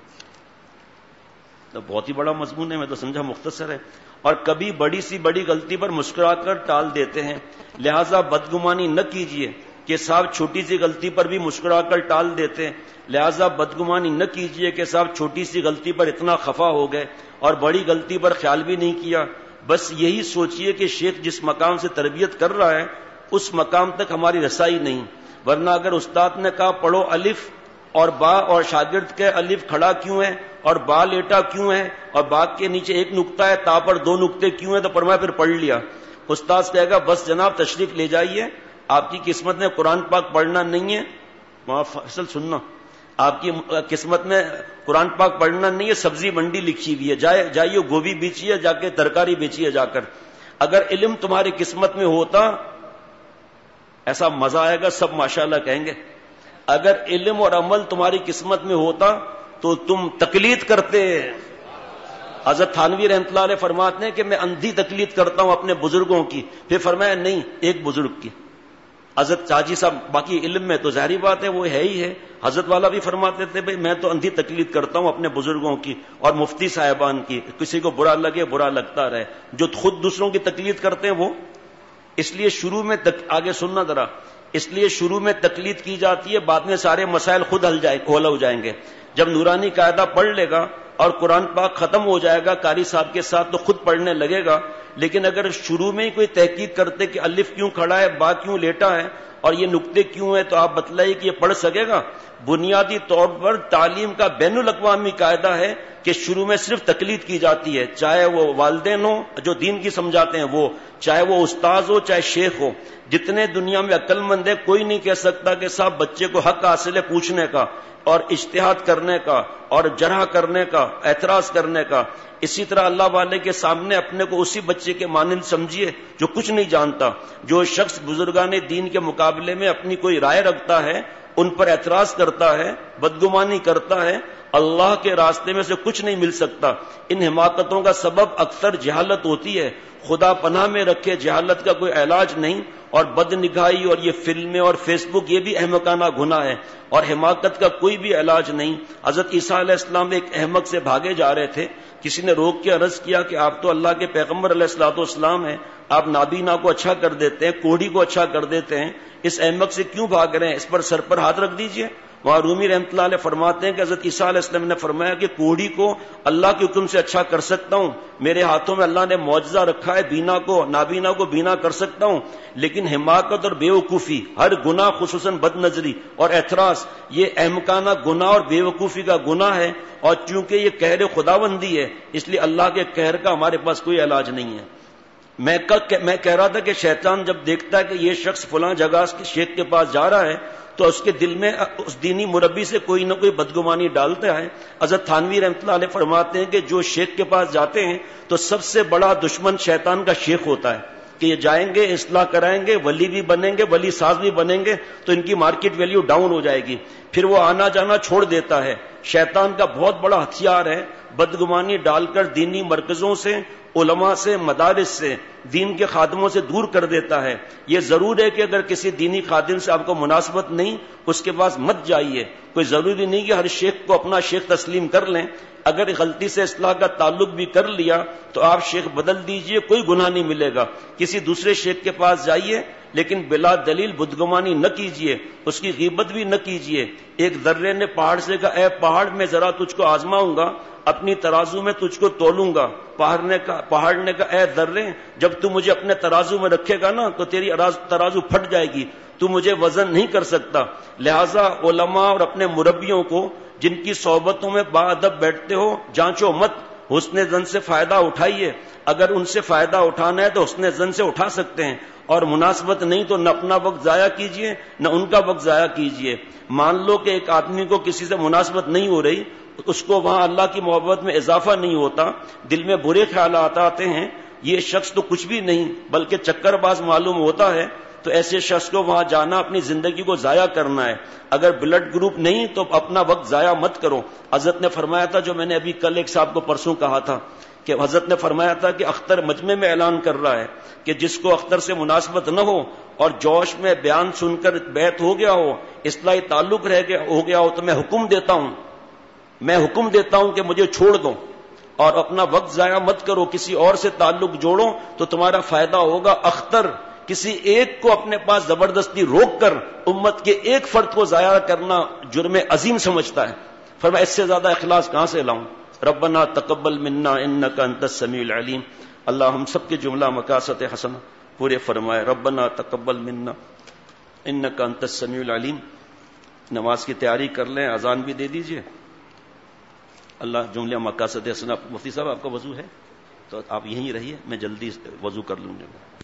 بہت ہی بڑا مضمون ہے، میں تو سمجھا مختصر ہے. اور کبھی بڑی سی بڑی غلطی پر مسکرا کر ٹال دیتے ہیں. لہذا بدگمانی نہ کیجیے کہ صاحب چھوٹی سی غلطی پر بھی مسکرا کر ٹال دیتے ہیں. لہذا بدگمانی نہ کیجیے کہ صاحب چھوٹی سی غلطی پر اتنا خفا ہو گئے اور بڑی غلطی پر خیال بھی نہیں کیا. بس یہی سوچئے کہ شیخ جس مقام سے تربیت کر رہا ہے اس مقام تک ہماری رسائی نہیں. ورنہ اگر استاد نے کہا پڑھو الف اور با، اور شاگرد کے الف کھڑا کیوں ہے اور با لیٹا کیوں ہے اور با کے نیچے ایک نقطہ ہے، تا پر 2 نقطے کیوں ہیں، تو فرمایا پھر پڑھ لیا. استاد کہے گا بس جناب تشریف لے جائیے، آپ کی قسمت میں قرآن پاک پڑھنا نہیں ہے. وہاں فصل سننا، آپ کی قسمت میں قرآن پاک پڑھنا نہیں ہے، سبزی منڈی لکھی ہوئی ہے، جائیے گوبھی بیچیے، جا کے ترکاری بیچیے جا کر. اگر علم تمہاری قسمت میں ہوتا ایسا مزہ آئے گا، سب ماشاءاللہ کہیں گے. اگر علم اور عمل تمہاری قسمت میں ہوتا تو تم تقلید کرتے. حضرت تھانوی رحمۃ اللہ علیہ فرماتے ہیں کہ میں اندھی تقلید کرتا ہوں اپنے بزرگوں کی. پھر فرمایا نہیں، ایک بزرگ کی. حضرت چاچی صاحب باقی علم میں تو ظاہری بات ہے وہ ہے ہی ہے. حضرت والا بھی فرماتے تھے بھئی میں تو اندھی تقلید کرتا ہوں اپنے بزرگوں کی اور مفتی صاحبان کی. کسی کو برا لگے برا لگتا رہے، جو خود دوسروں کی تقلید کرتے ہیں وہ. اس لیے شروع میں آگے سننا ذرا، اس لیے شروع میں تقلید کی جاتی ہے، بعد میں سارے مسائل خود حل ہو جائیں گے. جب نورانی قاعدہ پڑھ لے گا اور قرآن پاک ختم ہو جائے گا قاری صاحب کے ساتھ تو خود پڑھنے لگے گا. لیکن اگر شروع میں ہی کوئی تحقیق کرتے کہ الف کیوں کھڑا ہے، با کیوں لیٹا ہے اور یہ نقطے کیوں ہیں، تو آپ بتلائیے کہ یہ پڑھ سکے گا. بنیادی طور پر تعلیم کا بین الاقوامی قاعدہ ہے کہ شروع میں صرف تقلید کی جاتی ہے، چاہے وہ والدین ہو جو دین کی سمجھاتے ہیں وہ، چاہے وہ استاذ ہو چاہے شیخ ہو. جتنے دنیا میں عقل مند ہے کوئی نہیں کہہ سکتا کہ صاحب بچے کو حق حاصل ہے پوچھنے کا اور اجتہاد کرنے کا اور جرح کرنے کا، اعتراض کرنے کا. اسی طرح اللہ والے کے سامنے اپنے کو اسی بچے کے مانند سمجھیے جو کچھ نہیں جانتا. جو شخص بزرگان دین کے مقابلے میں اپنی کوئی رائے رکھتا ہے، ان پر اعتراض کرتا ہے، بدگمانی کرتا ہے، اللہ کے راستے میں سے کچھ نہیں مل سکتا. ان حماقتوں کا سبب اکثر جہالت ہوتی ہے. خدا پناہ میں رکھے جہالت کا کوئی علاج نہیں. اور بد نگاہی اور یہ فلمیں اور فیس بک یہ بھی احمقانہ گناہ ہے اور حماقت کا کوئی بھی علاج نہیں. حضرت عیسیٰ علیہ السلام ایک احمق سے بھاگے جا رہے تھے. کسی نے روک کے عرض کیا کہ آپ تو اللہ کے پیغمبر علیہ الصلوۃ والسلام ہیں، آپ نابینا کو اچھا کر دیتے ہیں، کوڑھی کو اچھا کر دیتے ہیں، اس احمق سے کیوں بھاگ رہے ہیں؟ اس پر سر پر ہاتھ رکھ دیجئے. وہاں رومی رحمۃ اللہ علیہ فرماتے ہیں کہ حضرت عیسیٰ علیہ السلام نے فرمایا کہ کوڑھی کو اللہ کے حکم سے اچھا کر سکتا ہوں، میرے ہاتھوں میں اللہ نے معجزہ رکھا ہے، بینا کو نابینا کو بینا کر سکتا ہوں. لیکن حماقت اور بیوقوفی، ہر گناہ خصوصاً بد نظری اور اعتراض، یہ احمقانہ گناہ اور بیوقوفی کا گناہ ہے. اور چونکہ یہ قہر خداوندی ہے اس لیے اللہ کے قہر کا ہمارے پاس کوئی علاج نہیں ہے. میں کہہ رہا تھا کہ شیطان جب دیکھتا ہے کہ یہ شخص فلاں جگہ کے شیخ کے پاس جا رہا ہے تو اس کے دل میں اس دینی مربی سے کوئی نہ کوئی بدگمانی ڈالتا ہے. حضرت تھانوی رحمۃ اللہ علیہ فرماتے ہیں کہ جو شیخ کے پاس جاتے ہیں تو سب سے بڑا دشمن شیطان کا شیخ ہوتا ہے کہ یہ جائیں گے, اصلاح کرائیں گے, ولی بھی بنیں گے, ولی ساز بھی بنیں گے, تو ان کی مارکیٹ ویلیو ڈاؤن ہو جائے گی, پھر وہ آنا جانا چھوڑ دیتا ہے. شیطان کا بہت بڑا ہتھیار ہے بدگمانی ڈال کر دینی مرکزوں سے, علماء سے, مدارس سے, دین کے خادموں سے دور کر دیتا ہے. یہ ضرور ہے کہ اگر کسی دینی خادم سے آپ کو مناسبت نہیں, اس کے پاس مت جائیے. کوئی ضروری نہیں کہ ہر شیخ کو اپنا شیخ تسلیم کر لیں. اگر غلطی سے اصلاح کا تعلق بھی کر لیا تو آپ شیخ بدل دیجئے, کوئی گناہ نہیں ملے گا. کسی دوسرے شیخ کے پاس جائیے لیکن بلا دلیل بدگمانی نہ کیجئے, اس کی غیبت بھی نہ کیجئے. ایک ذرے نے پہاڑ سے کہا, اے پہاڑ میں ذرا تجھ کو آزماؤں گا, اپنی ترازو میں تجھ کو تولوں گا. پہاڑ نے کہا, اے ذرے جب تو مجھے اپنے ترازو میں رکھے گا نا تو تیری ترازو پھٹ جائے گی, تو مجھے وزن نہیں کر سکتا. لہذا علماء اور اپنے مربیوں کو جن کی صحبتوں میں باادب بیٹھتے ہو جانچو مت, حسن زن سے فائدہ اٹھائیے. اگر ان سے فائدہ اٹھانا ہے تو حسن زن سے اٹھا سکتے ہیں, اور مناسبت نہیں تو نہ اپنا وقت ضائع کیجئے نہ ان کا وقت ضائع کیجئے. مان لو کہ ایک آدمی کو کسی سے مناسبت نہیں ہو رہی, اس کو وہاں اللہ کی محبت میں اضافہ نہیں ہوتا, دل میں برے خیالات آتے ہیں, یہ شخص تو کچھ بھی نہیں بلکہ چکر باز معلوم ہوتا ہے, تو ایسے شخص کو وہاں جانا اپنی زندگی کو ضائع کرنا ہے. اگر بلڈ گروپ نہیں تو اپنا وقت ضائع مت کرو. حضرت نے فرمایا تھا, جو میں نے ابھی کل ایک صاحب کو پرسوں کہا تھا, کہ حضرت نے فرمایا تھا کہ اختر مجمع میں اعلان کر رہا ہے کہ جس کو اختر سے مناسبت نہ ہو اور جوش میں بیان سن کر بیعت ہو گیا ہو, اصلاحی تعلق ہو گیا ہو, تو میں حکم دیتا ہوں کہ مجھے چھوڑ دو اور اپنا وقت ضائع مت کرو, کسی اور سے تعلق جوڑو تو تمہارا فائدہ ہوگا. اختر کسی ایک کو اپنے پاس زبردستی روک کر امت کے ایک فرد کو ضائع کرنا جرم عظیم سمجھتا ہے. فرمایا اس سے زیادہ اخلاص کہاں سے لاؤں. ربنا تقبل منا انک انت السمیع العلیم. اللہ ہم سب کے جملہ مقاصد حسنہ پورے فرمائے. ربنا تقبل منا انک انت السمیع العلیم. نماز کی تیاری کر لیں, اذان بھی دے دیجئے. اللہ جملہ مقاصد حسنہ. مفتی صاحب آپ کا وضو ہے تو آپ یہیں رہیے, میں جلدی وضو کر لوں گا.